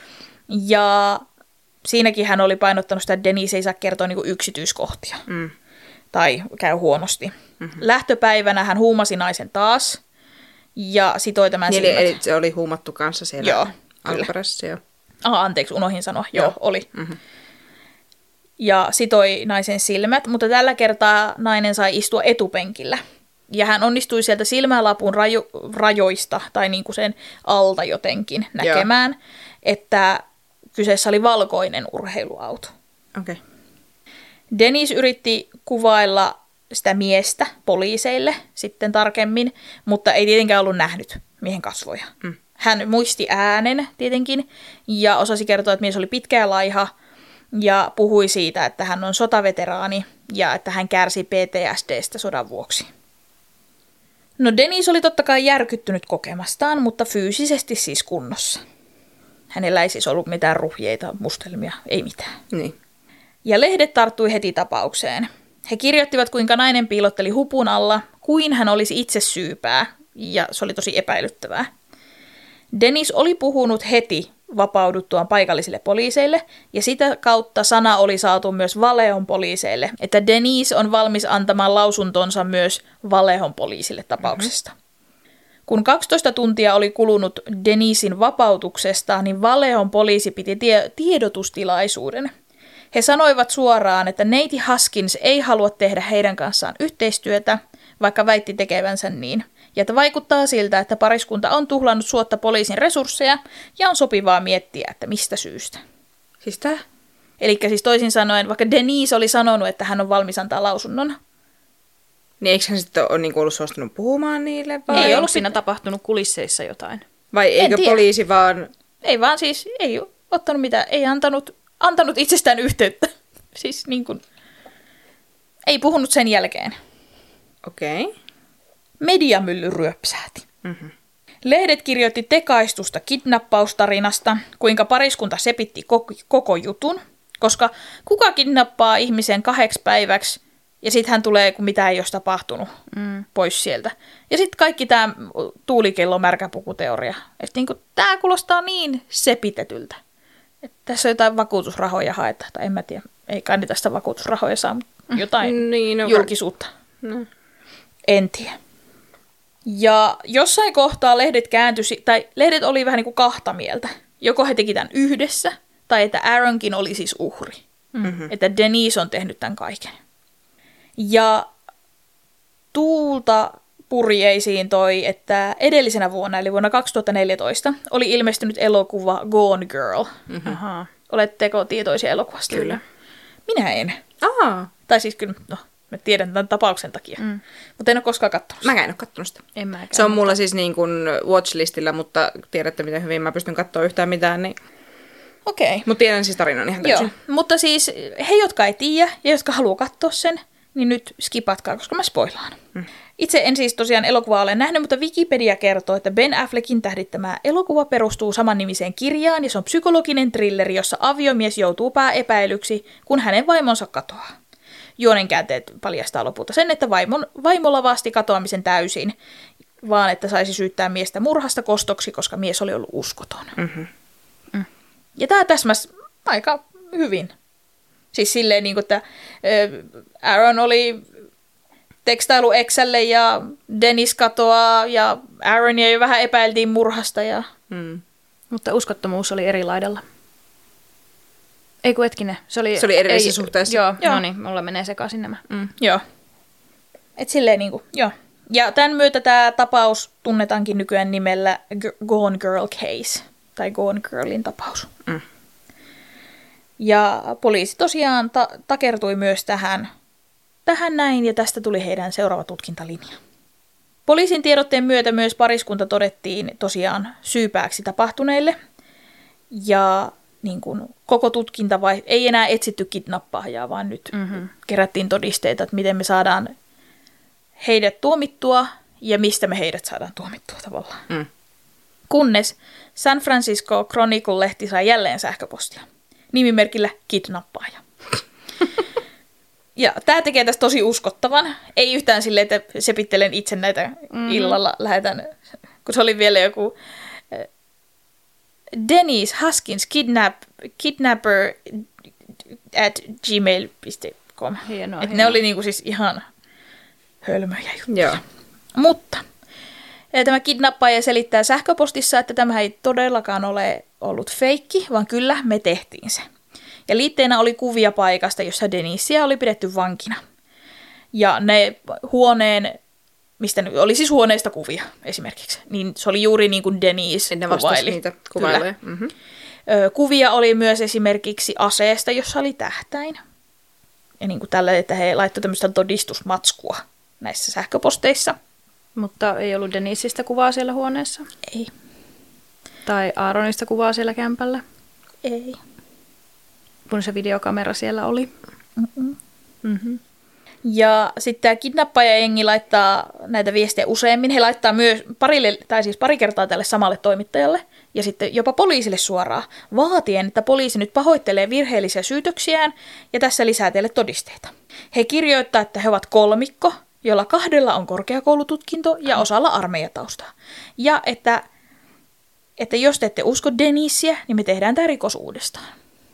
Ja siinäkin hän oli painottanut sitä, että Denis ei saa kertoa niinku yksityiskohtia. Mm. Tai käy huonosti. Mm-hmm. Lähtöpäivänä hän huumasi naisen taas ja sitoi tämän niin, silmät. Eli se oli huumattu kanssa siellä joo, alkuperäisessä. Joo, Aha, anteeksi, unohin sanoa. Joo, joo oli. Mm-hmm. Ja sitoi naisen silmät, mutta tällä kertaa nainen sai istua etupenkillä. Ja hän onnistui sieltä silmälapun rajo- rajoista tai niinku sen alta jotenkin näkemään, joo. että kyseessä oli valkoinen urheiluauto. Okay. Denis yritti kuvailla sitä miestä poliiseille sitten tarkemmin, mutta ei tietenkään ollut nähnyt miehen kasvoja. Mm. Hän muisti äänen tietenkin ja osasi kertoa, että mies oli pitkä ja laiha ja puhui siitä, että hän on sotaveteraani ja että hän kärsi P T S D:stä sodan vuoksi. No Denis oli totta kai järkyttynyt kokemastaan, mutta fyysisesti siis kunnossa. Hänellä ei siis ollut mitään ruhjeita, mustelmia, ei mitään. Niin. Ja lehdet tarttui heti tapaukseen. He kirjoittivat, kuinka nainen piilotteli hupun alla, kuin hän olisi itse syypää, ja se oli tosi epäilyttävää. Denis oli puhunut heti vapauduttuaan paikallisille poliiseille, ja sitä kautta sana oli saatu myös Vallejon poliiseille, että Denis on valmis antamaan lausuntonsa myös Vallejon poliisille tapauksesta. Mm-hmm. Kun kaksitoista tuntia oli kulunut Denisin vapautuksesta, niin Vallejon poliisi piti tie- tiedotustilaisuuden. He sanoivat suoraan, että neiti Haskins ei halua tehdä heidän kanssaan yhteistyötä, vaikka väitti tekevänsä niin. Ja että vaikuttaa siltä, että pariskunta on tuhlannut suotta poliisin resursseja ja on sopivaa miettiä, että mistä syystä. Siis tää? Eli siis toisin sanoen, vaikka Denis oli sanonut, että hän on valmis antaa lausunnon. Niin eikö hän sitten ole niinku ollut suostunut puhumaan niille? Vai? Ei ollut siinä tapahtunut kulisseissa jotain. Vai eikö poliisi vaan... Ei vaan siis, ei ottanut mitään, ei antanut, antanut itsestään yhteyttä. Siis niin kuin, ei puhunut sen jälkeen. Okei. Okay. Mediamylly ryöpsääti. Mm-hmm. Lehdet kirjoitti tekaistusta kidnappaustarinasta, kuinka pariskunta sepitti koko, koko jutun, koska kuka kidnappaa ihmisen kahdeksi päiväksi ja sitten hän tulee, kun mitään ei ole tapahtunut mm. pois sieltä. Ja sitten kaikki tämä tuulikello märkäpukuteoria. Että niinku, tämä kuulostaa niin sepitetyltä. Että tässä on jotain vakuutusrahoja haetaan, tai en mä tiedä, ei kai ne tästä vakuutusrahoja saa, mutta jotain niin, no, julkisuutta. No. En tiedä. Ja jossain kohtaa lehdet kääntyisi, tai lehdet oli vähän niin kuin kahta mieltä. Joko he teki tämän yhdessä, tai että Aaronkin oli siis uhri. Mm-hmm. Että Denis on tehnyt tämän kaiken. Ja tuulta purjeisiin toi, että edellisenä vuonna, eli vuonna kaksituhattaneljätoista, oli ilmestynyt elokuva Gone Girl. Mm-hmm. Oletteko tietoisia elokuvasta? Kyllä. Minä en. Aa. Tai siis kyllä, no, mä tiedän tämän tapauksen takia. Mm. Mutta en ole koskaan katsonut sitä. Mä en ole katsonut sitä. En mäkään. Se on mulla siis niin kuin watchlistillä, mutta tiedätte miten hyvin mä pystyn katsoa yhtään mitään, niin... Okei. Okay. Mutta tiedän siis tarinan ihan täysin. Joo, mutta siis he, jotka ei tiedä ja jotka haluaa katsoa sen, niin nyt skipatkaa, koska mä spoilaan. Mm. Itse en siis tosiaan elokuvaa ole nähnyt, mutta Wikipedia kertoo, että Ben Affleckin tähdittämä elokuva perustuu samannimiseen kirjaan ja se on psykologinen thrilleri, jossa aviomies joutuu pääepäilyksi, kun hänen vaimonsa katoaa. Juonen käänteet paljastaa lopulta sen, että vaimon, vaimo lavasti katoamisen täysin, vaan että saisi syyttää miestä murhasta kostoksi, koska mies oli ollut uskoton. Mm-hmm. Mm. Ja tämä täsmäsi aika hyvin. Siis silleen, niin kuin, että Aaron oli tekstailu Exälle ja Dennis katoaa ja Aaronia jo vähän epäiltiin murhasta. Ja... Mm. Mutta uskottomuus oli eri laidalla. Ei kun hetkinen. Se oli, se oli edellisessä suhteessa. Joo, joo. No niin, mulla menee sekaisin nämä. Mm. Joo. Et silleen niin kuin, joo. Ja tämän myötä tämä tapaus tunnetaankin nykyään nimellä Gone Girl Case. Tai Gone Girlin tapaus. Mm. Ja poliisi tosiaan ta- takertui myös tähän, tähän näin, ja tästä tuli heidän seuraava tutkintalinja. Poliisin tiedotteen myötä myös pariskunta todettiin tosiaan syypääksi tapahtuneille. Ja niin kuin, koko tutkinta vai ei enää etsitty kidnappaajaa, vaan nyt mm-hmm. kerättiin todisteita, että miten me saadaan heidät tuomittua ja mistä me heidät saadaan tuomittua tavallaan. Mm. Kunnes San Francisco Chronicle-lehti sai jälleen sähköpostia. Nimimerkillä kidnappaaja. Ja tämä tekee tästä tosi uskottavan. Ei yhtään silleen, että sepittelen itse näitä mm-hmm. illalla. Lähetän, kun se oli vielä joku Dennis Huskins kidnap, kidnapper at gmail dot com. Hienoa, hienoa. Ne oli niinku siis ihan hölmöjä juttuja. Joo. Mutta tämä kidnappaaja selittää sähköpostissa, että tämä ei todellakaan ole ollut feikki, vaan kyllä me tehtiin se. Ja liitteenä oli kuvia paikasta, jossa Denisia oli pidetty vankina. Ja ne huoneen, mistä nyt oli siis huoneesta kuvia esimerkiksi, niin se oli juuri niin kuin Denis kuvaili. Niitä kuvailuja. Mm-hmm. Kuvia oli myös esimerkiksi aseesta, jossa oli tähtäin. Ja niin kuin tällä, että he laittoivat tämmöistä todistusmatskua näissä sähköposteissa. Mutta ei ollut Denisistä kuvaa siellä huoneessa? Ei. Tai Aaronista kuvaa siellä kämpällä? Ei. Kun se videokamera siellä oli? Mm-mm. Mm-hmm. Ja sitten tämä kidnappaajajengi laittaa näitä viestejä useammin. He laittaa myös parille, tai siis pari kertaa tälle samalle toimittajalle ja sitten jopa poliisille suoraan, vaatien, että poliisi nyt pahoittelee virheellisiä syytöksiään ja tässä lisää teille todisteita. He kirjoittaa, että he ovat kolmikko, jolla kahdella on korkeakoulututkinto ja osalla armeijataustaa. Ja että, että jos te ette usko Denisiä, niin me tehdään tämä rikos uudestaan.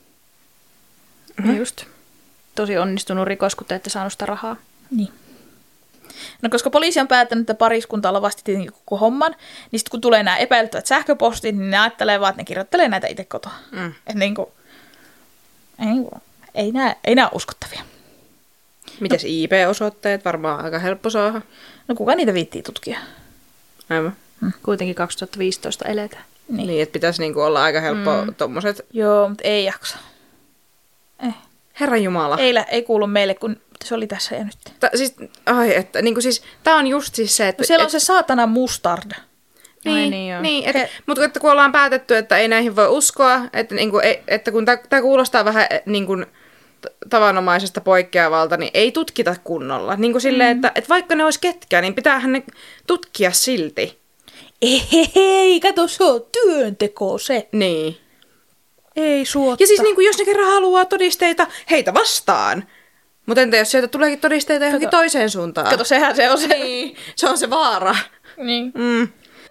Mm-hmm. Just. Tosi onnistunut rikos, kun te ette saanut sitä rahaa. Niin. No koska poliisi on päättänyt, että pariskunta lavasti koko homman, niin sitten kun tulee nämä epäilyttävät sähköpostit, niin ne ajattelee vaan, että ne kirjoittelee näitä itse kotoa. Mm. Että niin kuin, ei, niin kuin, ei, nämä, ei nämä ole uskottavia. Mites no. I P-osoitteet? Varmaan aika helppo saada. No kuka niitä viittii tutkia? Aivan. Hmm. Kuitenkin kaksituhattaviisitoista eletään. Niin, niin että pitäisi niinku olla aika helppo mm. tommoset. Joo, mutta ei jaksa. Ei. Herran Jumala. Ei, ei kuulu meille, kun se oli tässä ja nyt. Ta, siis, ai, että, niin kuin siis, tää on just siis se, että... No siellä on et, se saatana mustard. Niin, niin, niin et, He... mutta että kun ollaan päätetty, että ei näihin voi uskoa, että, niin kuin, että kun tämä kuulostaa vähän niin kuin tavanomaisesta poikkeavalta, niin ei tutkita kunnolla. Niin kuin silleen, mm. että, että vaikka ne olisi ketkä, niin pitäähän ne tutkia silti. Ei, hei, kato, se on työnteko se. Niin. Ei suotta. Ja siis niin kuin, jos ne kerran haluaa todisteita, heitä vastaan. Mutta entä jos sieltä tuleekin todisteita johonkin kato, toiseen suuntaan? Kato, sehän se on se. Niin, se on se vaara. Niin. Mm.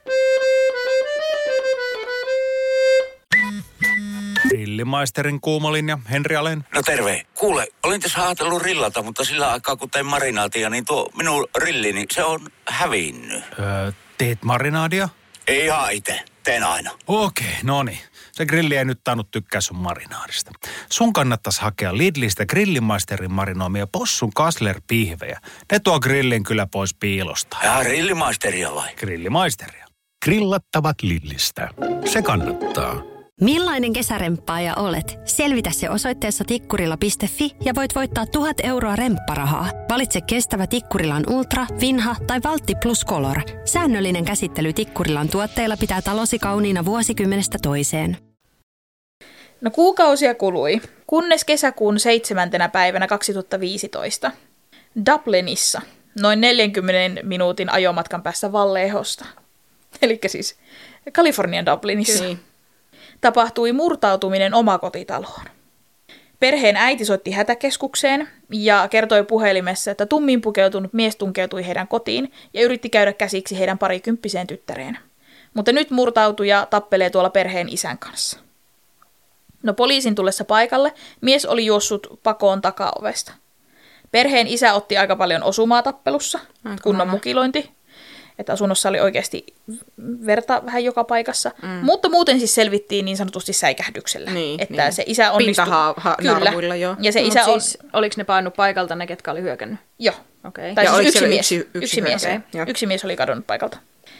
Grillimaisterin kuumolinja, Henri Alen. No terve. Kuule, olin tässä ajatellut rillata, mutta sillä aikaa kun tein marinaatia, niin tuo minun rillini, se on hävinnyt. Öö, teet marinaadia? Ei ihan itse. Teen aina. Okei, no niin. Se grilli ei nyt tainnut tykkää sun marinaadista. Sun kannattaisi hakea Lidlistä Grillimaisterin marinoimia possun Kassler-pihvejä. Ne tuo grillin kyllä pois piilosta. Ja Grillimaisteria vai? Grillimaisteria. Grillattavat Lidlistä. Se kannattaa. Millainen kesäremppaaja olet? Selvitä se osoitteessa tikkurila piste fi ja voit voittaa tuhat euroa rempparahaa. Valitse kestävä Tikkurilan Ultra, Vinha tai Valtti Plus Color. Säännöllinen käsittely Tikkurilan tuotteilla pitää talosi kauniina vuosikymmenestä toiseen. No kuukausia kului, kunnes kesäkuun seitsemäntenä päivänä kaksituhattaviisitoista Dublinissa, noin neljänkymmenen minuutin ajomatkan päästä Vallejosta. Eli siis Kalifornian Dublinissa. Kyllä. Tapahtui murtautuminen omakotitaloon. Perheen äiti soitti hätäkeskukseen ja kertoi puhelimessa, että tummin pukeutunut mies tunkeutui heidän kotiin ja yritti käydä käsiksi heidän parikymppiseen tyttäreen. Mutta nyt murtautui ja tappelee tuolla perheen isän kanssa. No poliisin tullessa paikalle mies oli juossut pakoon takaovesta. Perheen isä otti aika paljon osumaa tappelussa, kunnon mukilointi. Että asunnossa oli oikeasti verta vähän joka paikassa. Mm. Mutta muuten siis selvittiin niin sanotusti säikähdyksellä. Niin, että niin. Se isä onnistui. Pintaharvuilla, joo. Ja se isä on... siis, oliko ne painut paikalta ne, ketkä oli hyökännyt? Joo. Okay. Tai ja siis yksi mies. Yksi, yksi, yksi, mies. Okay. yksi mies oli kadonnut paikalta.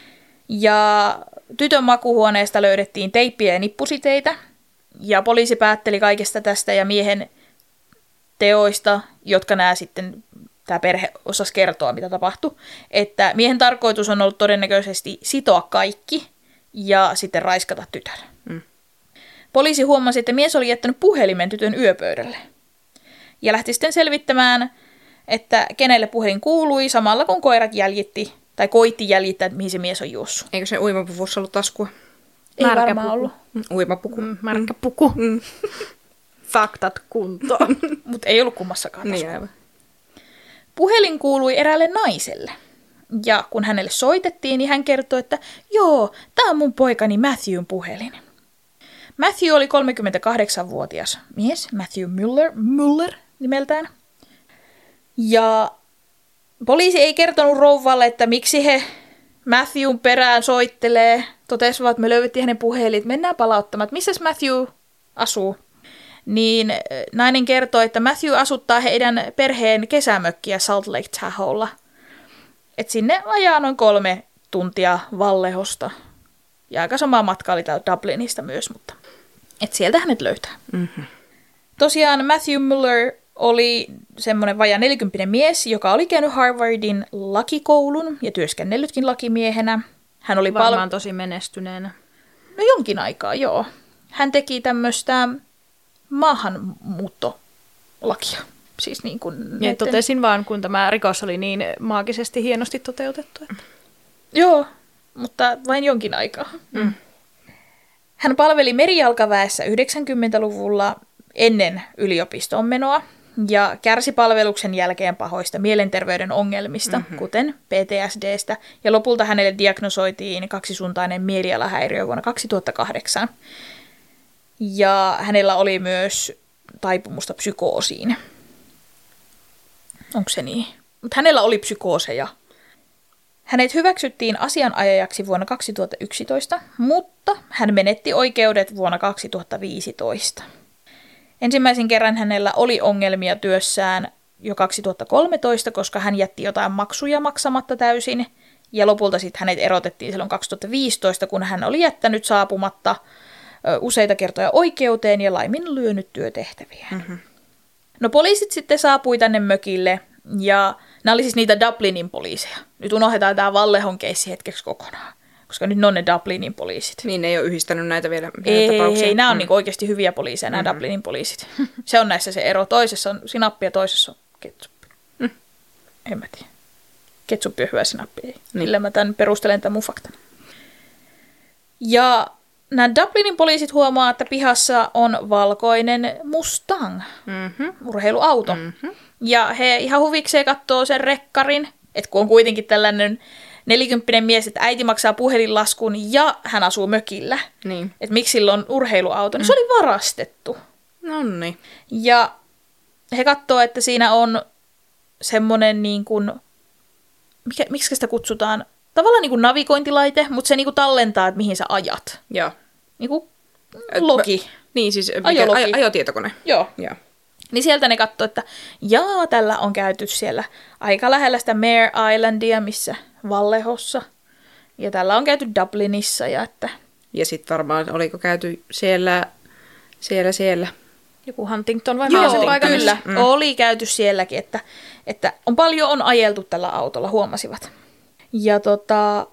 Ja tytön makuhuoneesta löydettiin teippiä ja nippusiteitä. Ja poliisi päätteli kaikesta tästä ja miehen teoista, jotka nämä sitten... Tämä perhe osasi kertoa, mitä tapahtui, että miehen tarkoitus on ollut todennäköisesti sitoa kaikki ja sitten raiskata tytär. Mm. Poliisi huomasi, että mies oli jättänyt puhelimen tytön yöpöydälle. Ja lähti sitten selvittämään, että kenelle puhelin kuului samalla kun koirat jäljitti, tai koitti jäljittää, että mihin se mies on juossut. Eikö se uimapuvussa ollut taskua? Ei märkä varmaan puku. Ollut. Mm, uimapuku. Mm, märkä puku. Mm. Faktat kuntoon. Mutta ei ollut kummassakaan taskua. Niin aivan. Puhelin kuului eräälle naiselle, ja kun hänelle soitettiin, niin hän kertoi, että joo, tämä on mun poikani Matthewn puhelin. Matthew oli kolmekymmentäkahdeksanvuotias mies, Matthew Muller, Muller nimeltään. Ja poliisi ei kertonut rouvalle, että miksi he Matthewn perään soittelee. Totesivat, että me löydettiin hänen puhelin, mennään palauttamaan, että missäs Matthew asuu. Niin nainen kertoi, että Matthew asuttaa heidän perheen kesämökkiä Salt Lake Tahoella. Että sinne ajaa noin kolme tuntia Vallejosta. Ja aika sama matka oli täällä Dublinista myös, mutta et sieltä hänet löytää. Mm-hmm. Tosiaan Matthew Muller oli semmoinen vajaa neljäkymppinen mies, joka oli käynyt Harvardin lakikoulun ja työskennellytkin lakimiehenä. Hän oli varmaan pal- tosi menestyneenä. No jonkin aikaa, joo. Hän teki tämmöistä maahanmuuttolakia. Siis niin kuin ja näiden... totesin vaan, kun tämä rikos oli niin maagisesti hienosti toteutettu. Että... Joo, mutta vain jonkin aikaa. Mm. Hän palveli merijalkaväessä yhdeksänkymmentäluvulla ennen yliopistoon menoa ja kärsi palveluksen jälkeen pahoista mielenterveyden ongelmista, mm-hmm. kuten P T S D:stä, ja lopulta hänelle diagnosoitiin kaksisuuntainen mielialahäiriö vuonna kaksituhattakahdeksan. Ja hänellä oli myös taipumusta psykoosiin. Onko se niin? Mutta hänellä oli psykooseja. Hänet hyväksyttiin asianajajaksi vuonna kaksituhattayksitoista, mutta hän menetti oikeudet vuonna kaksituhattaviisitoista. Ensimmäisen kerran hänellä oli ongelmia työssään jo kaksituhattakolmetoista, koska hän jätti jotain maksuja maksamatta täysin. Ja lopulta sitten hänet erotettiin silloin kaksituhattaviisitoista, kun hän oli jättänyt saapumatta useita kertoja oikeuteen ja laiminlyönyt työtehtäviä. Mm-hmm. No poliisit sitten saapui tänne mökille ja nämä oli siis niitä Dublinin poliiseja. Nyt unohdetaan tämä Vallehon keissi hetkeksi kokonaan, koska nyt ne on ne Dublinin poliisit. Niin, ne ei ole yhdistänyt näitä vielä, vielä ei, tapauksia. Ei, nämä on mm. niinku oikeasti hyviä poliiseja, nämä mm-hmm. Dublinin poliisit. Se on näissä se ero. Toisessa on sinappi ja toisessa on ketsuppi. Mm. En mä tiedä. Ketsuppi on hyvä, sinappi ei. Niin. Millä mä tämän perustelen tämän mun faktana. Ja nämä Dublinin poliisit huomaa, että pihassa on valkoinen Mustang, mm-hmm. urheiluauto. Mm-hmm. Ja he ihan huvikseen katsoo sen rekkarin, että kun on kuitenkin tällainen nelikymppinen mies, että äiti maksaa puhelinlaskun ja hän asuu mökillä. Niin. Että miksi sillä on urheiluauto, niin mm. se oli varastettu. Nonni. Ja he katsoo, että siinä on semmoinen niin kuin, mikä, miksi sitä kutsutaan? Tavallaan niin kuin navigointilaite, mutta se niin kuin tallentaa, että mihin sä ajat. Joo. Niin kuin logi. Mä, niin siis ajologi. Aj, ajotietokone. Joo. Joo. Niin sieltä ne katsoo, että jaa, tällä on käyty siellä aika lähellä sitä Mare Islandia, missä Vallejossa. Ja tällä on käyty Dublinissa. Ja, että... ja sitten varmaan, oliko käyty siellä, siellä, siellä. Joku Huntington vai Joo, se paikka, kyllä. Mm. Oli käyty sielläkin, että, että on paljon on ajeltu tällä autolla, huomasivat. Ja tota,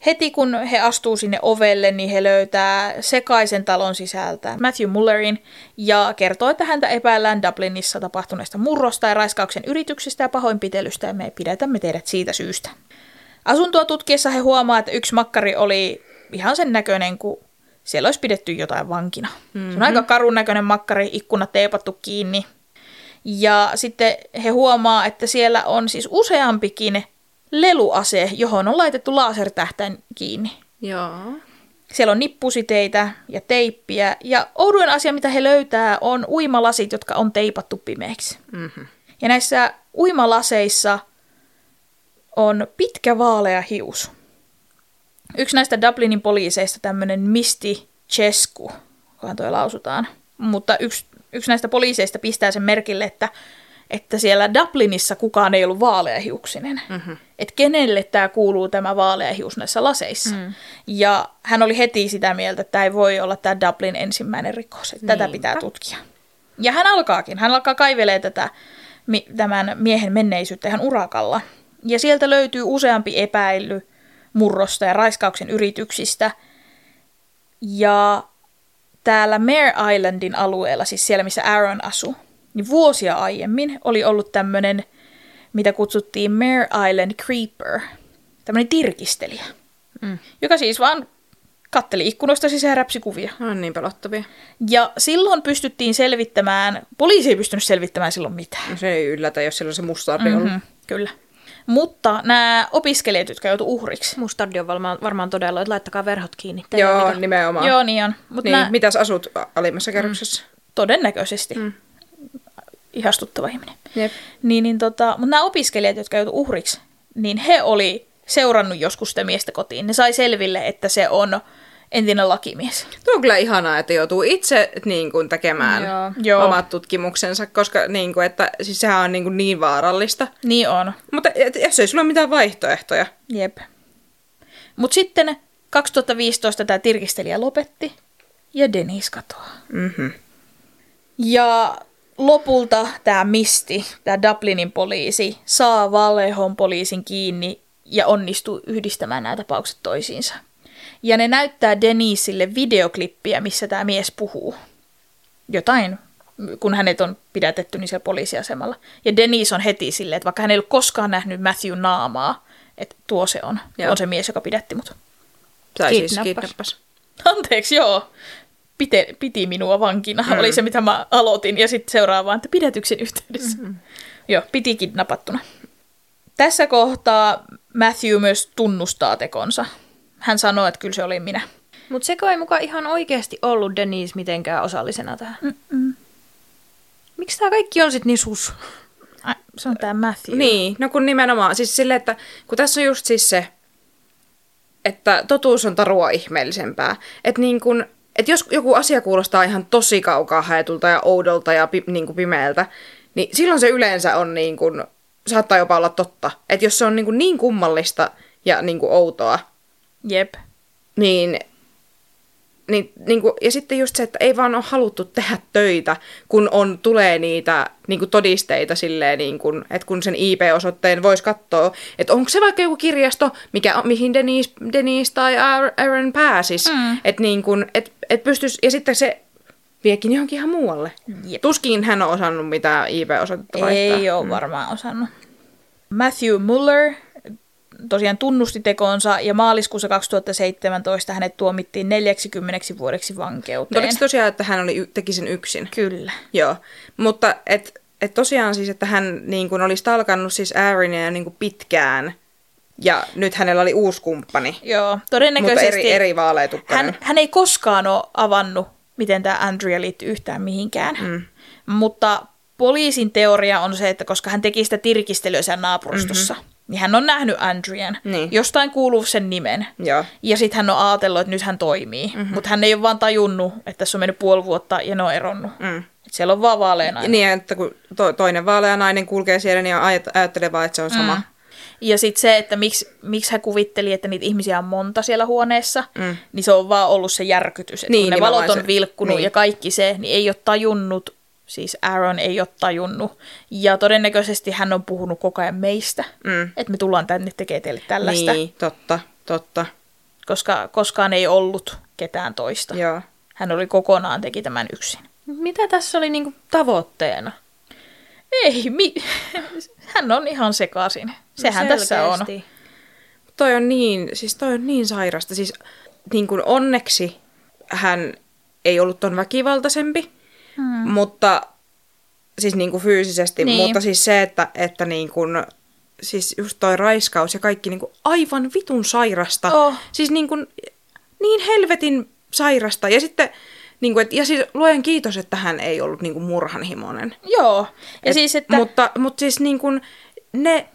heti kun he astuu sinne ovelle, niin he löytää sekaisen talon sisältä Matthew Mullerin ja kertoo, että häntä epäillään Dublinissa tapahtuneesta murrosta ja raiskauksen yrityksistä ja pahoinpitelystä ja me pidätämme teidät siitä syystä. Asuntoa tutkiessa he huomaa, että yksi makkari oli ihan sen näköinen, kun siellä olisi pidetty jotain vankina. Mm-hmm. Se on aika karun näköinen makkari, ikkunat teipattu kiinni. Ja sitten he huomaa, että siellä on siis useampikin leluase, johon on laitettu lasertähtäin kiinni. Joo. Siellä on nippusiteitä ja teippiä. Ja oudoin asia, mitä he löytää, on uimalasit, jotka on teipattu pimeäksi. Mm-hmm. Ja näissä uimalaseissa on pitkä vaalea hius. Yksi näistä Dublinin poliiseista, tämmöinen Misty Chesku, kunhan toi lausutaan. Mutta yksi, yksi näistä poliiseista pistää sen merkille, että, että siellä Dublinissa kukaan ei ollut vaaleahiuksinen. Mm-hmm. Että kenelle tämä kuuluu tämä vaaleahius näissä laseissa. Mm. Ja hän oli heti sitä mieltä, että tämä ei voi olla tämä Dublin ensimmäinen rikos. Että tätä pitää tutkia. Ja hän alkaakin. Hän alkaa kaivelee tätä, tämän miehen menneisyyttä ihan urakalla. Ja sieltä löytyy useampi epäily murrosta ja raiskauksen yrityksistä. Ja täällä Mare Islandin alueella, siis siellä missä Aaron asui, niin vuosia aiemmin oli ollut tämmöinen, mitä kutsuttiin Mare Island Creeper, tämmöinen tirkistelijä, mm. joka siis vaan katteli ikkunoista sisään ja räpsi kuvia. On niin pelottavia. Ja silloin pystyttiin selvittämään, poliisi ei pystynyt selvittämään silloin mitään. No se ei yllätä, jos silloin se mustardi on mm-hmm, kyllä. Mutta nämä opiskelijat, jotka joutu uhriksi. Mustardi on varmaan, varmaan todella, että laittakaa verhot kiinni. Joo, mitään. Nimenomaan. Joo, niin on. Mut niin, nää... Mitäs asut alimmassa kerroksessa? Mm, todennäköisesti. Mm. Ihastuttava ihminen. Jep. Niin, niin tota, mutta nämä opiskelijat, jotka joutu uhriksi, niin he oli seurannut joskus sitä miestä kotiin. Ne sai selville, että se on entinen lakimies. Tuo on kyllä ihanaa, että joutuu itse niin kuin, tekemään Joo. omat tutkimuksensa, koska niin kuin, että, siis sehän on niin, kuin, niin vaarallista. Niin on. Mutta jos ei sulla ole mitään vaihtoehtoja. Jep. Mutta sitten kaksituhattaviisitoista tämä tirkistelijä lopetti ja Denise katoaa. Mm-hmm. Ja lopulta tämä Misty, tämä Dublinin poliisi, saa Valehon poliisin kiinni ja onnistuu yhdistämään nämä tapaukset toisiinsa. Ja ne näyttää Deniselle videoklippiä, missä tämä mies puhuu. Jotain, kun hänet on pidätetty niin siellä poliisiasemalla. Ja Denise on heti silleen, että vaikka hän ei ollut koskaan nähnyt Matthew naamaa, että tuo se on. Joo. On se mies, joka pidätti mut. Tai siis kidnappas. Anteeksi, joo. Pite, piti minua vankina, mm. oli se mitä mä aloitin. Ja sitten seuraavaan, että pidätyksen yhteydessä. Mm-hmm. Joo, piti kidnapattuna. Tässä kohtaa Matthew myös tunnustaa tekonsa. Hän sanoi, että kyllä se oli minä. Mutta seko ei mukaan ihan oikeasti ollut Denise mitenkään osallisena tähän. Mm-mm. Miksi tämä kaikki on sitten niin sus? Ai, se on tämä Matthew. Niin, no kun nimenomaan. Siis silleen, että kun tässä on just siis se, että totuus on tarua ihmeellisempää. Että niin kun, että jos joku asia kuulostaa ihan tosi kaukaa haetulta ja oudolta ja pi, niin kuin pimeältä, niin silloin se yleensä on niin kuin, saattaa jopa olla totta. Että jos se on niin, kuin niin kummallista ja niin kuin outoa, Jep. Niin, niin, niin kuin, ja sitten just se, että ei vaan ole haluttu tehdä töitä, kun on, tulee niitä niin kuin todisteita silleen, niin kuin, että kun sen I P-osoitteen voisi katsoa, että onko se vaikka joku kirjasto, mikä, mihin Denise, Denise tai Aaron pääsisi, mm. että niin kuin, et, et pystyisi, ja sitten se viekin johonkin ihan muualle. Jep. Tuskin hän on osannut mitään I P-osoitetta vaihtaa. Ei ole mm. varmaan osannut. Matthew Muller tosiaan tunnusti tekonsa ja maaliskuussa kaksituhattaseitsemäntoista hänet tuomittiin neljäkymmentä vuodeksi vankeuteen. Oliko tosiaan, että hän oli, teki sen yksin? Kyllä. Joo, mutta et, et tosiaan siis, että hän niin kuin oli stalkannut siis Aaronia niin kuin pitkään ja nyt hänellä oli uusi kumppani. Joo, todennäköisesti. Mutta eri, eri vaaleetukkainen. Hän, hän ei koskaan ole avannut, miten tämä Andrea liittyy yhtään mihinkään, mm. mutta poliisin teoria on se, että koska hän teki sitä tirkistelyä siellä naapurustossa, mm-hmm. niin hän on nähnyt Andrian. Niin. Jostain kuuluu sen nimen. Joo. Ja sitten hän on ajatellut, että nyt hän toimii. Mm-hmm. Mutta hän ei ole vaan tajunnut, että tässä on mennyt puoli vuotta ja ne on eronnut. Mm. Että siellä on vaan vaalea nainen. Niin, että kun to- toinen vaalea nainen kulkee siellä, niin ajattelee vaan, että se on sama. Mm. Ja sitten se, että miksi, miksi hän kuvitteli, että niitä ihmisiä on monta siellä huoneessa, mm. niin se on vaan ollut se järkytys. Että niin, kun ne valot on se vilkkunut niin. ja kaikki se, niin ei ole tajunnut. Siis Aaron ei ole tajunnut. Ja todennäköisesti hän on puhunut koko ajan meistä, mm. että me tullaan tänne tekemään teille tällaista. Niin, totta, totta. koska koskaan ei ollut ketään toista. Joo. Hän oli kokonaan, teki tämän yksin. Mitä tässä oli niinku tavoitteena? Ei, mi- hän on ihan sekaisin. Sehän no tässä on. Toi on niin, siis toi on niin sairasta. Siis niin kuin onneksi hän ei ollut ton väkivaltaisempi, hmm. mutta siis niin kuin fyysisesti, niin. Mutta siis se, että, että niin kuin, siis just toi raiskaus ja kaikki niin kuin aivan vitun sairasta. Oh. Siis niin kuin, niin helvetin sairasta. Ja sitten, niin kuin, et, ja siis luojan kiitos, että hän ei ollut niin kuin murhanhimoinen. Joo. Ja et, siis, että... Mutta, mutta siis niin kuin, ne,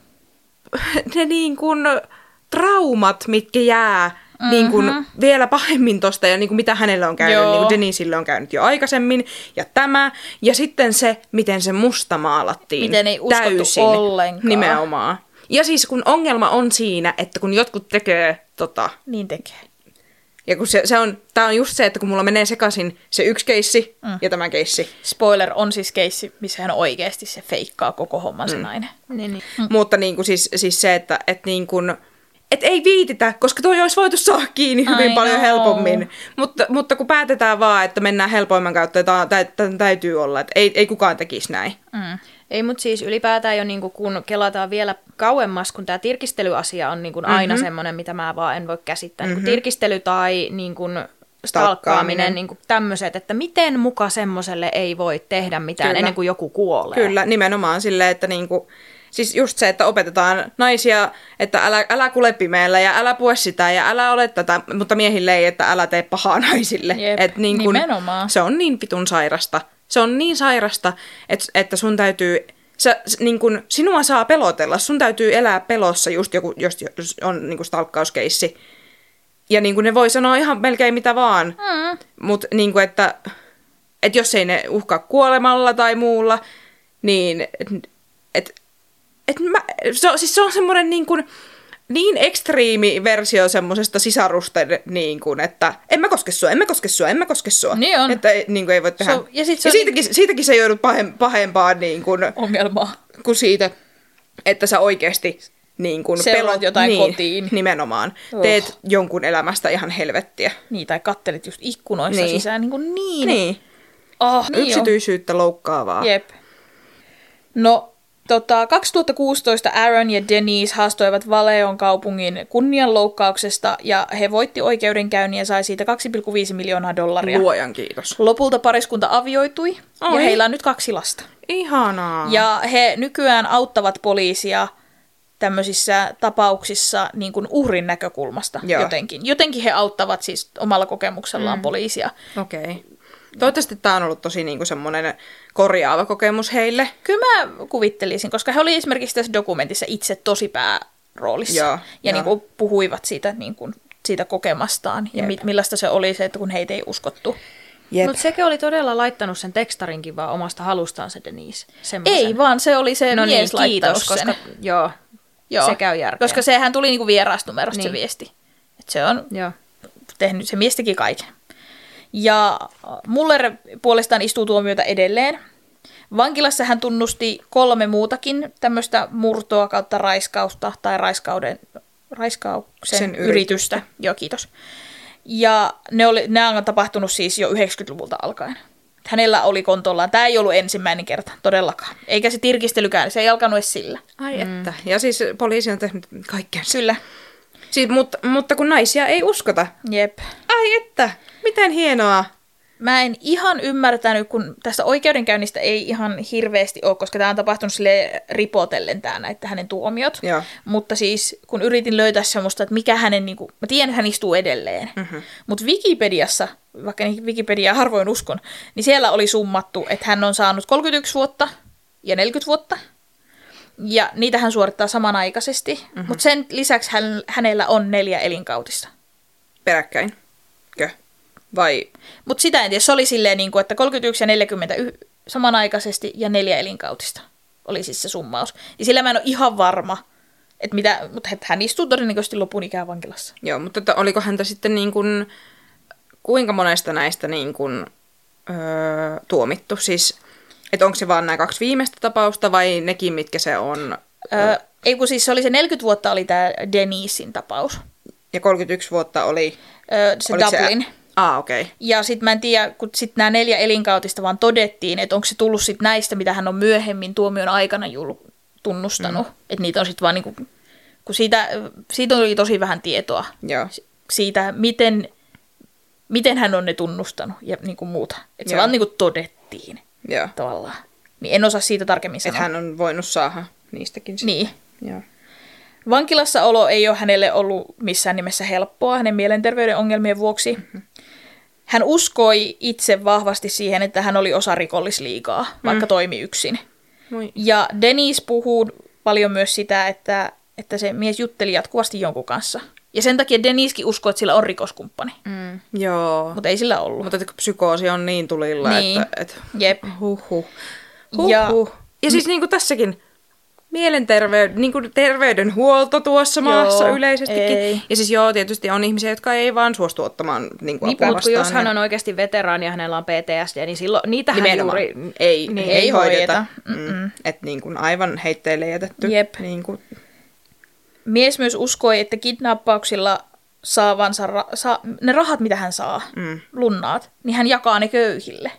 ne niin kuin traumat, mitkä jää mm-hmm. niin kuin vielä pahemmin tosta, ja niin kuin mitä hänelle on käynyt, Joo. niin kuin Denisille on käynyt jo aikaisemmin, ja tämä, ja sitten se, miten se musta maalattiin miten ei uskottu täysin ollenkaan. Nimenomaan. Ja siis kun ongelma on siinä, että kun jotkut tekee tota... Niin tekee. Ja kun se, se on, tää on just se, että kun mulla menee sekaisin se yksi keissi mm. ja tämä keissi. Spoiler, on siis keissi, missä hän oikeasti se feikkaa koko homman se mm. nainen. Niin, niin. Mm. Mutta niin kuin siis, siis se, että et niin kuin, et ei viititä, koska toi olisi voitu saada kiinni hyvin I paljon know. helpommin. Mutta, mutta kun päätetään vaan, että mennään helpoimman kautta, että tämä täytyy olla, että ei, ei kukaan tekisi näin. Mm. Ei, mutta siis ylipäätään jo niin kun kelataan vielä kauemmas, kun tämä tirkistelyasia on niin kun aina mm-hmm. semmoinen, mitä mä vaan en voi käsittää. Mm-hmm. Niin tirkistely tai niin kun stalkkaaminen, niin kun tämmöiset, että miten muka semmoiselle ei voi tehdä mitään Kyllä. ennen kuin joku kuolee. Kyllä, nimenomaan silleen, että niin kuin, siis just se, että opetetaan naisia, että älä, älä kule pimeällä ja älä pue sitä ja älä ole tätä, mutta miehille ei, että älä tee pahaa naisille. Jep, et niin kun, nimenomaan. Se on niin vitun sairasta. Se on niin sairasta, että, että sun täytyy, sä, niin kun, sinua saa pelotella, sun täytyy elää pelossa, just joku, jos on niin kun stalkkauskeissi. Ja niin kun ne voi sanoa ihan melkein mitä vaan, mm. mutta niin kun, että, että jos ei ne uhkaa kuolemalla tai muulla, niin et, et mä, se, on, siis se on semmoinen niin kun, niin ekstriimi versio semmosesta sisarusten, niin kuin, että en mä koske sua, en mä koske sua, en mä koske sua. Niin on. Että niin kuin ei voi tehdä. So, ja sit ja siitäkin, niin... siitäkin sä joudut pahempaan niin kuin, ongelmaa. Kuin siitä, että sä oikeasti niin kuin pelot jotain niin, kotiin. Nimenomaan. Oh. Teet jonkun elämästä ihan helvettiä. Niin, tai kattelit just ikkunoissa niin. sisään niin kuin niin. Niin. Oh, niin yksityisyyttä on. Loukkaavaa. Jep. No... Tota, kaksituhattakuusitoista Aaron ja Denise haastoivat Valeon kaupungin kunnianloukkauksesta ja he voitti oikeudenkäynnin ja sai siitä kaksi pilkku viisi miljoonaa dollaria. Luojan kiitos. Lopulta pariskunta avioitui Oi. ja heillä on nyt kaksi lasta. Ihanaa. Ja he nykyään auttavat poliisia tämmöisissä tapauksissa niin kuin uhrin näkökulmasta Joo. jotenkin. Jotenkin he auttavat siis omalla kokemuksellaan mm. poliisia. Okei. Okay. Toivottavasti tämä on ollut tosi niinku semmoinen korjaava kokemus heille. Kyllä mä kuvittelisin, koska he oli esimerkiksi tässä dokumentissa itse tosi pääroolissa. Joo, ja jo. Niinku puhuivat siitä, niinku, siitä kokemastaan Jep. ja mi- millaista se oli se, että kun heitä ei uskottu. Mutta sekin oli todella laittanut sen tekstarinkin vaan omasta halustaan se Denise. Semmoisen. Ei vaan, se oli se no mies niin, laittanut kiitos, sen. Koska, joo, joo, se käy järkeä. Koska sehän tuli niinku vierasnumerosta niin. se viesti. Et se on joo. tehnyt, se mies teki kaiken. Ja Muller puolestaan istuu tuomiota edelleen. Vankilassa hän tunnusti kolme muutakin tämmöistä murtoa kautta raiskausta tai raiskauden, raiskauksen Sen yritystä. yritystä. Joo, kiitos. Ja ne, oli, ne on tapahtunut siis jo yhdeksänkymmentäluvulta alkaen. Hänellä oli kontollaan. Tämä ei ollut ensimmäinen kerta, todellakaan. Eikä se tirkistelykään, se ei alkanut edes sillä. Ai mm. että. Ja siis poliisi on tehnyt kaikkea. Kyllä. Siis, mutta, mutta kun naisia ei uskota. Jep. Ai että, miten hienoa. Mä en ihan ymmärtänyt, kun tästä oikeudenkäynnistä ei ihan hirveästi ole, koska tämä on tapahtunut sille ripotellen tää näitä hänen tuomiot. Joo. Mutta siis kun yritin löytää semmoista, että mikä hänen, niin kuin, mä tiedän, että hän istuu edelleen. Mm-hmm. Mutta Wikipediassa, vaikka Wikipediaa harvoin uskon, niin siellä oli summattu, että hän on saanut kolmekymmentäyksi vuotta ja neljäkymmentä vuotta. Ja niitä hän suorittaa samanaikaisesti, mm-hmm. mutta sen lisäksi hän, hänellä on neljä elinkautista. Peräkkäin? Kö? Vai? Mutta sitä en tiedä, se oli silleen, että kolmekymmentäyksi ja neljäkymmentä samanaikaisesti ja neljä elinkautista oli siis se summaus. Ja sillä mä en ole ihan varma, että mitä, mutta hän istuu todennäköisesti lopun ikään vankilassa. Joo, mutta että oliko häntä sitten niin kuin, kuinka monesta näistä niin kuin, öö, tuomittu? Siis... Että onko se vaan nämä kaksi viimeistä tapausta vai nekin, mitkä se on? Öö, ei kun siis se oli se neljäkymmentä vuotta oli tämä Denisin tapaus. Ja kolmekymmentäyksi vuotta oli... Öö, se Dublin. Se... Ah, okei. Okay. Ja sitten mä en tiedä, kun sitten nämä neljä elinkautista vaan todettiin, että onko se tullut sitten näistä, mitä hän on myöhemmin tuomion aikana jul- tunnustanut. Mm. Että niitä on sitten vaan niinku, kun siitä, siitä oli tosi vähän tietoa. Joo. Siitä, miten, miten hän on ne tunnustanut ja niinku muuta. Että se vaan niinku todettiin. Joo. Tavallaan. Niin en osaa siitä tarkemmin sanoa. Että hän on voinut saada niistäkin. Sit. Niin. Joo. Vankilassa olo ei ole hänelle ollut missään nimessä helppoa hänen mielenterveyden ongelmien vuoksi. Mm-hmm. Hän uskoi itse vahvasti siihen, että hän oli osa rikollisliigaa, vaikka mm. toimi yksin. Moi. Ja Denise puhuu paljon myös sitä, että, että se mies jutteli jatkuvasti jonkun kanssa. Ja sen takia Deniskin uskoi, että sillä on rikoskumppani. Mm. Joo. Mutta ei sillä ollut. Mutta psykoosi on niin tulilla, niin. että... että... Jep. Huhhuh. Huhhuh. Ja, ja siis niin kuin tässäkin... Mielenterveyden, niin kuin terveydenhuolto tuossa maassa joo, yleisestikin. Ei. Ja siis joo, tietysti on ihmisiä, jotka ei vaan suostu ottamaan niin kuin apua vastaan. Jos hän on oikeasti veteraani ja hänellä on P T S D, niin silloin niitähän nimenomaan juuri... Ei, niin, ei, ei hoideta. Mm. Että niin kuin aivan heitteille jätetty. Jep. Niin kuin. Mies myös uskoi, että kidnappauksilla saavansa ra- saa, ne rahat, mitä hän saa, mm. lunnaat, niin hän jakaa ne köyhille.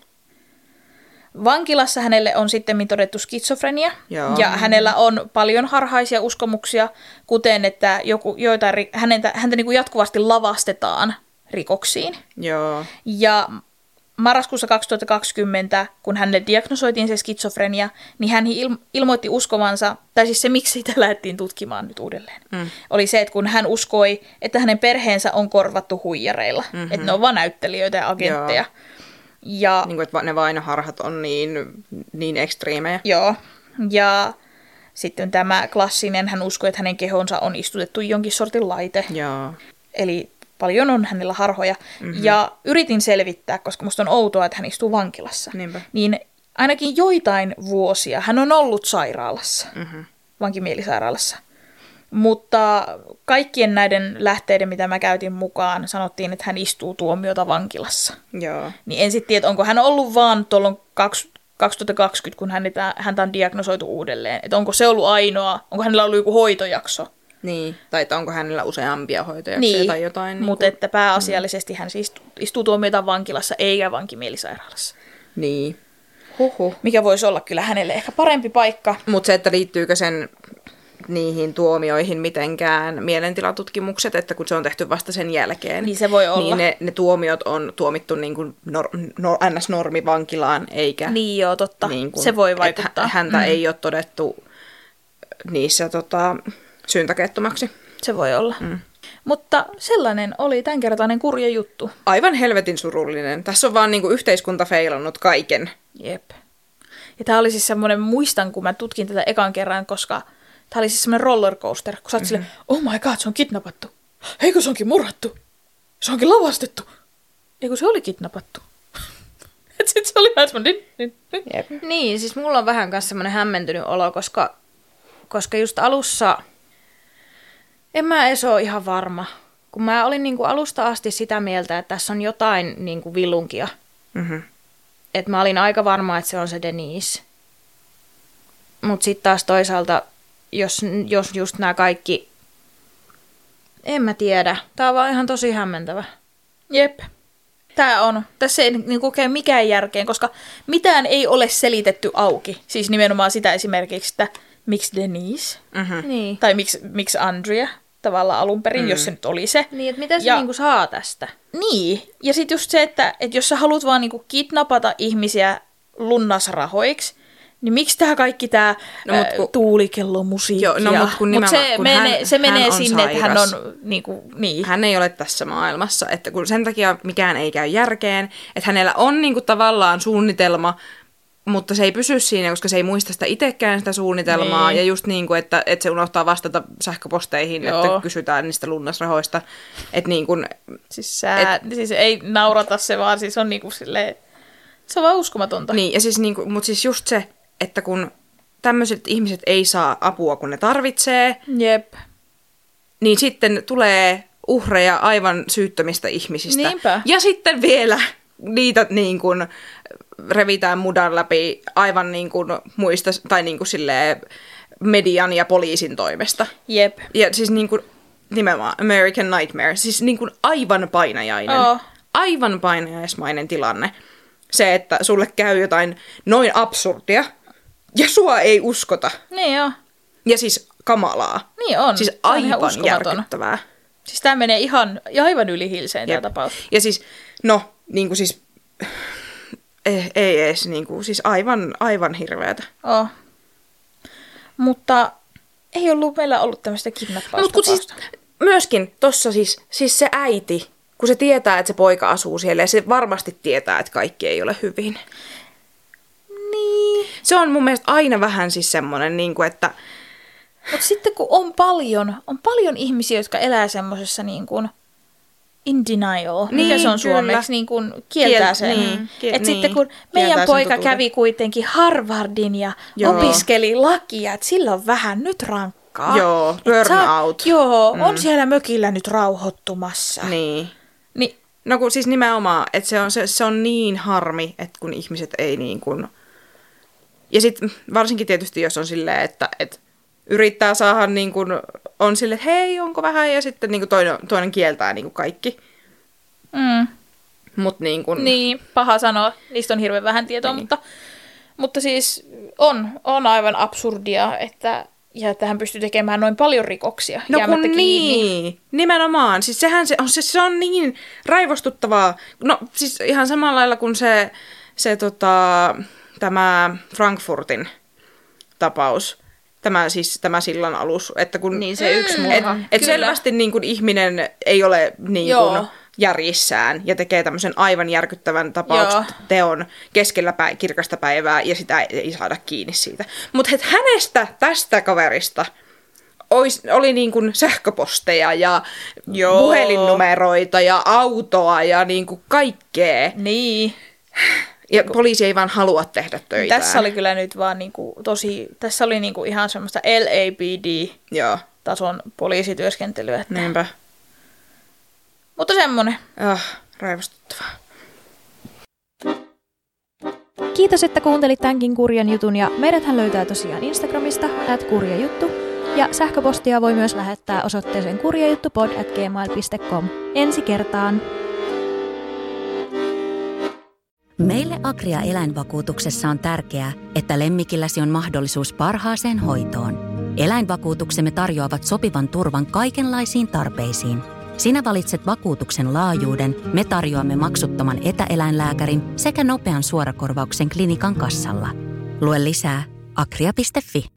Vankilassa hänelle on sitten todettu skitsofrenia, joo. ja hänellä on paljon harhaisia uskomuksia, kuten että joku, joitain, häntä, häntä niin kuin jatkuvasti lavastetaan rikoksiin. Joo. Ja marraskuussa kaksituhattakaksikymmentä, kun hänelle diagnosoitiin se skitsofrenia, niin hän il- ilmoitti uskovansa, tai siis se miksi sitä lähdettiin tutkimaan nyt uudelleen, mm. oli se, että kun hän uskoi, että hänen perheensä on korvattu huijareilla, mm-hmm. että ne on vain näyttelijöitä ja agentteja. Joo. Ja, niin kuin, että ne vainoharhat on niin, niin ekstriimejä. Joo. Ja sitten tämä klassinen, hän uskoi, että hänen kehonsa on istutettu jonkin sortin laite. Joo. Eli paljon on hänellä harhoja. Mm-hmm. Ja yritin selvittää, koska musta on outoa, että hän istuu vankilassa. Niinpä. Niin ainakin joitain vuosia hän on ollut sairaalassa, mm-hmm. vankimielisairaalassa. Mutta kaikkien näiden lähteiden, mitä mä käytin mukaan, sanottiin, että hän istuu tuomiota vankilassa. Joo. Niin en sitten tiedä, onko hän ollut vaan tuolloin kaksituhattakaksikymmentä, kun häntä, häntä on diagnosoitu uudelleen. Että onko se ollut ainoa, onko hänellä ollut joku hoitojakso. Niin, tai että onko hänellä useampia hoitojaksoja niin, tai jotain. Niin mutta kuin... että pääasiallisesti hän siis istuu tuomiota vankilassa eikä vankimielisairaalassa. Niin. Huhhuh. Mikä voisi olla kyllä hänelle ehkä parempi paikka. Mutta se, että liittyykö sen niihin tuomioihin mitenkään mielentilatutkimukset, että kun se on tehty vasta sen jälkeen, niin se voi olla. Niin ne, ne tuomiot on tuomittu niin kuin nor, nor, N S-normivankilaan, eikä... Niin joo, totta. Niin kuin, se voi vaikuttaa. Häntä mm. ei ole todettu niissä tota, syyntakeettomaksi. Se voi olla. Mm. Mutta sellainen oli tämänkertainen kurja juttu. Aivan helvetin surullinen. Tässä on vaan niin kuin yhteiskunta feilannut kaiken. Jep. Ja tää oli siis semmoinen, muistan kun mä tutkin tätä ekan kerran, koska tää oli siis semmoinen rollercoaster, kun sä oot mm-hmm. silleen, oh my god, se on kidnappattu. Eikö se onkin murhattu? Se onkin lavastettu. Eikö se oli kidnappattu? Et sit se oli vähän semmoinen... Jep. Niin, siis mulla on vähän myös semmoinen hämmentynyt olo, koska, koska just alussa... En mä edes ole ihan varma. Kun mä olin niinku alusta asti sitä mieltä, että tässä on jotain niinku vilunkia. Mm-hmm. Että mä olin aika varma, että se on se Denise. Mutta sitten taas toisaalta, jos, jos just nämä kaikki... En mä tiedä. Tää on vaan ihan tosi hämmentävä. Jep. Tää on. Tässä ei niin kokee mikään järkeen, koska mitään ei ole selitetty auki. Siis nimenomaan sitä esimerkiksi, että miksi Denise? Mm-hmm. Niin. Tai miksi, miksi Andrea tavallaan alun perin, mm. jos se nyt oli se. Niin, että mitä se ja, niinku saa tästä? Niin. Ja sitten just se, että, että jos sä haluat vaan niinku kidnapata ihmisiä lunnasrahoiksi, niin miksi tämä kaikki tämä no, tuulikellomusiikki? Joo, no, mutta kun, mut se, kun mene, hän, se menee hän sinne, sairas. Että hän on niinku, niin. Hän ei ole tässä maailmassa, että kun sen takia mikään ei käy järkeen, että hänellä on niinku tavallaan suunnitelma, mutta se ei pysy siinä, koska se ei muista sitä itsekään sitä suunnitelmaa. Niin. Ja just niin kuin, että, että se unohtaa vastata sähköposteihin, joo. Että kysytään niistä lunnasrahoista. Että niin kuin, siis, sä, et, siis ei naurata se, vaan siis on niin kuin silleen, se on vaan uskomatonta. Niin, ja siis niin kuin, mutta siis just se, että kun tämmöiset ihmiset ei saa apua, kun ne tarvitsee, jep. Niin sitten tulee uhreja aivan syyttömistä ihmisistä. Niinpä. Ja sitten vielä niitä niin kuin revitään mudan läpi aivan niin kuin muista, tai niin kuin silleen median ja poliisin toimesta. Jep. Ja siis niin kuin, nimenomaan American Nightmare. Siis niin kuin aivan painajainen. Oh. Aivan painajaismainen tilanne. Se, että sulle käy jotain noin absurdia ja sua ei uskota. Niin joo. Ja siis kamalaa. Niin on. Siis aivan järkyttävää. Siis tää menee ihan, aivan yli hilseen tää tapaus. Ja siis, no, niinku siis, ei, ei edes niinku, siis aivan, aivan hirveätä. Oh. Mutta ei ollut meillä ollut tämmöistä kidnappausta. Mut siis, myöskin tossa siis, siis se äiti, kun se tietää, että se poika asuu siellä ja se varmasti tietää, että kaikki ei ole hyvin. Niin. Se on mun mielestä aina vähän siis semmonen, niin kuin, että... Mutta sitten kun on paljon, on paljon ihmisiä, jotka elää semmoisessa niin kuin in denial, niin, mikä se on suomeksi, niin kuin kieltää sen. Niin, ki- että niin, sitten kun meidän poika kävi kuitenkin Harvardin ja Joo. opiskeli lakia, että sillä on vähän nyt rankkaa. Joo, burnout. Joo, mm. on siellä mökillä nyt rauhoittumassa. Niin. Niin. No kun siis nimenomaan, että se on, se, se on niin harmi, että kun ihmiset ei niin kuin... Ja sitten varsinkin tietysti, jos on silleen, että... että yrittää saada niin kuin, on sille, että hei, onko vähän, ja sitten niin kuin toinen, toinen kieltää niin kuin kaikki. Mm. Mut niin kuin... Niin, paha sanoa, niistä on hirveän vähän tietoa, niin. mutta, mutta siis on, on aivan absurdia, että ja että hän pystyy tekemään noin paljon rikoksia no jäämättä kun kiinni. Niin, nimenomaan. Siis sehän se on, se, se on niin raivostuttavaa. No siis ihan samalla lailla kuin se, se tota, tämä Frankfurtin tapaus. Tämä siis tämä sillan alus, että kun niin se yksi murha. Et, et selvästi niin kuin ihminen ei ole niin kuin järjissään ja tekee tämmöisen aivan järkyttävän tapauksen teon keskellä päi- kirkasta päivää ja sitä ei saada kiinni siitä. Mutta hänestä, tästä kaverista, ois, oli niin kuin sähköposteja ja Joo. puhelinnumeroita ja autoa ja niin kuin kaikkea. Niin. Ja poliisi ei vaan halua tehdä töitä. Tässä oli kyllä nyt vaan niinku tosi, tässä oli niinku ihan semmoista L A P D-tason poliisityöskentelyä. Että... Niinpä. Mutta semmonen. Ah, raivostuttavaa. Kiitos, että kuuntelit tämänkin kurjan jutun ja meidäthän löytää tosiaan Instagramista at kurjajuttu ja sähköpostia voi myös lähettää osoitteeseen kurjajuttupod at gmail piste com. Ensi kertaan! Meille Agria eläinvakuutuksessa on tärkeää, että lemmikilläsi on mahdollisuus parhaaseen hoitoon. Eläinvakuutuksemme tarjoavat sopivan turvan kaikenlaisiin tarpeisiin. Sinä valitset vakuutuksen laajuuden, me tarjoamme maksuttoman etäeläinlääkärin sekä nopean suorakorvauksen klinikan kassalla. Lue lisää agria piste fi.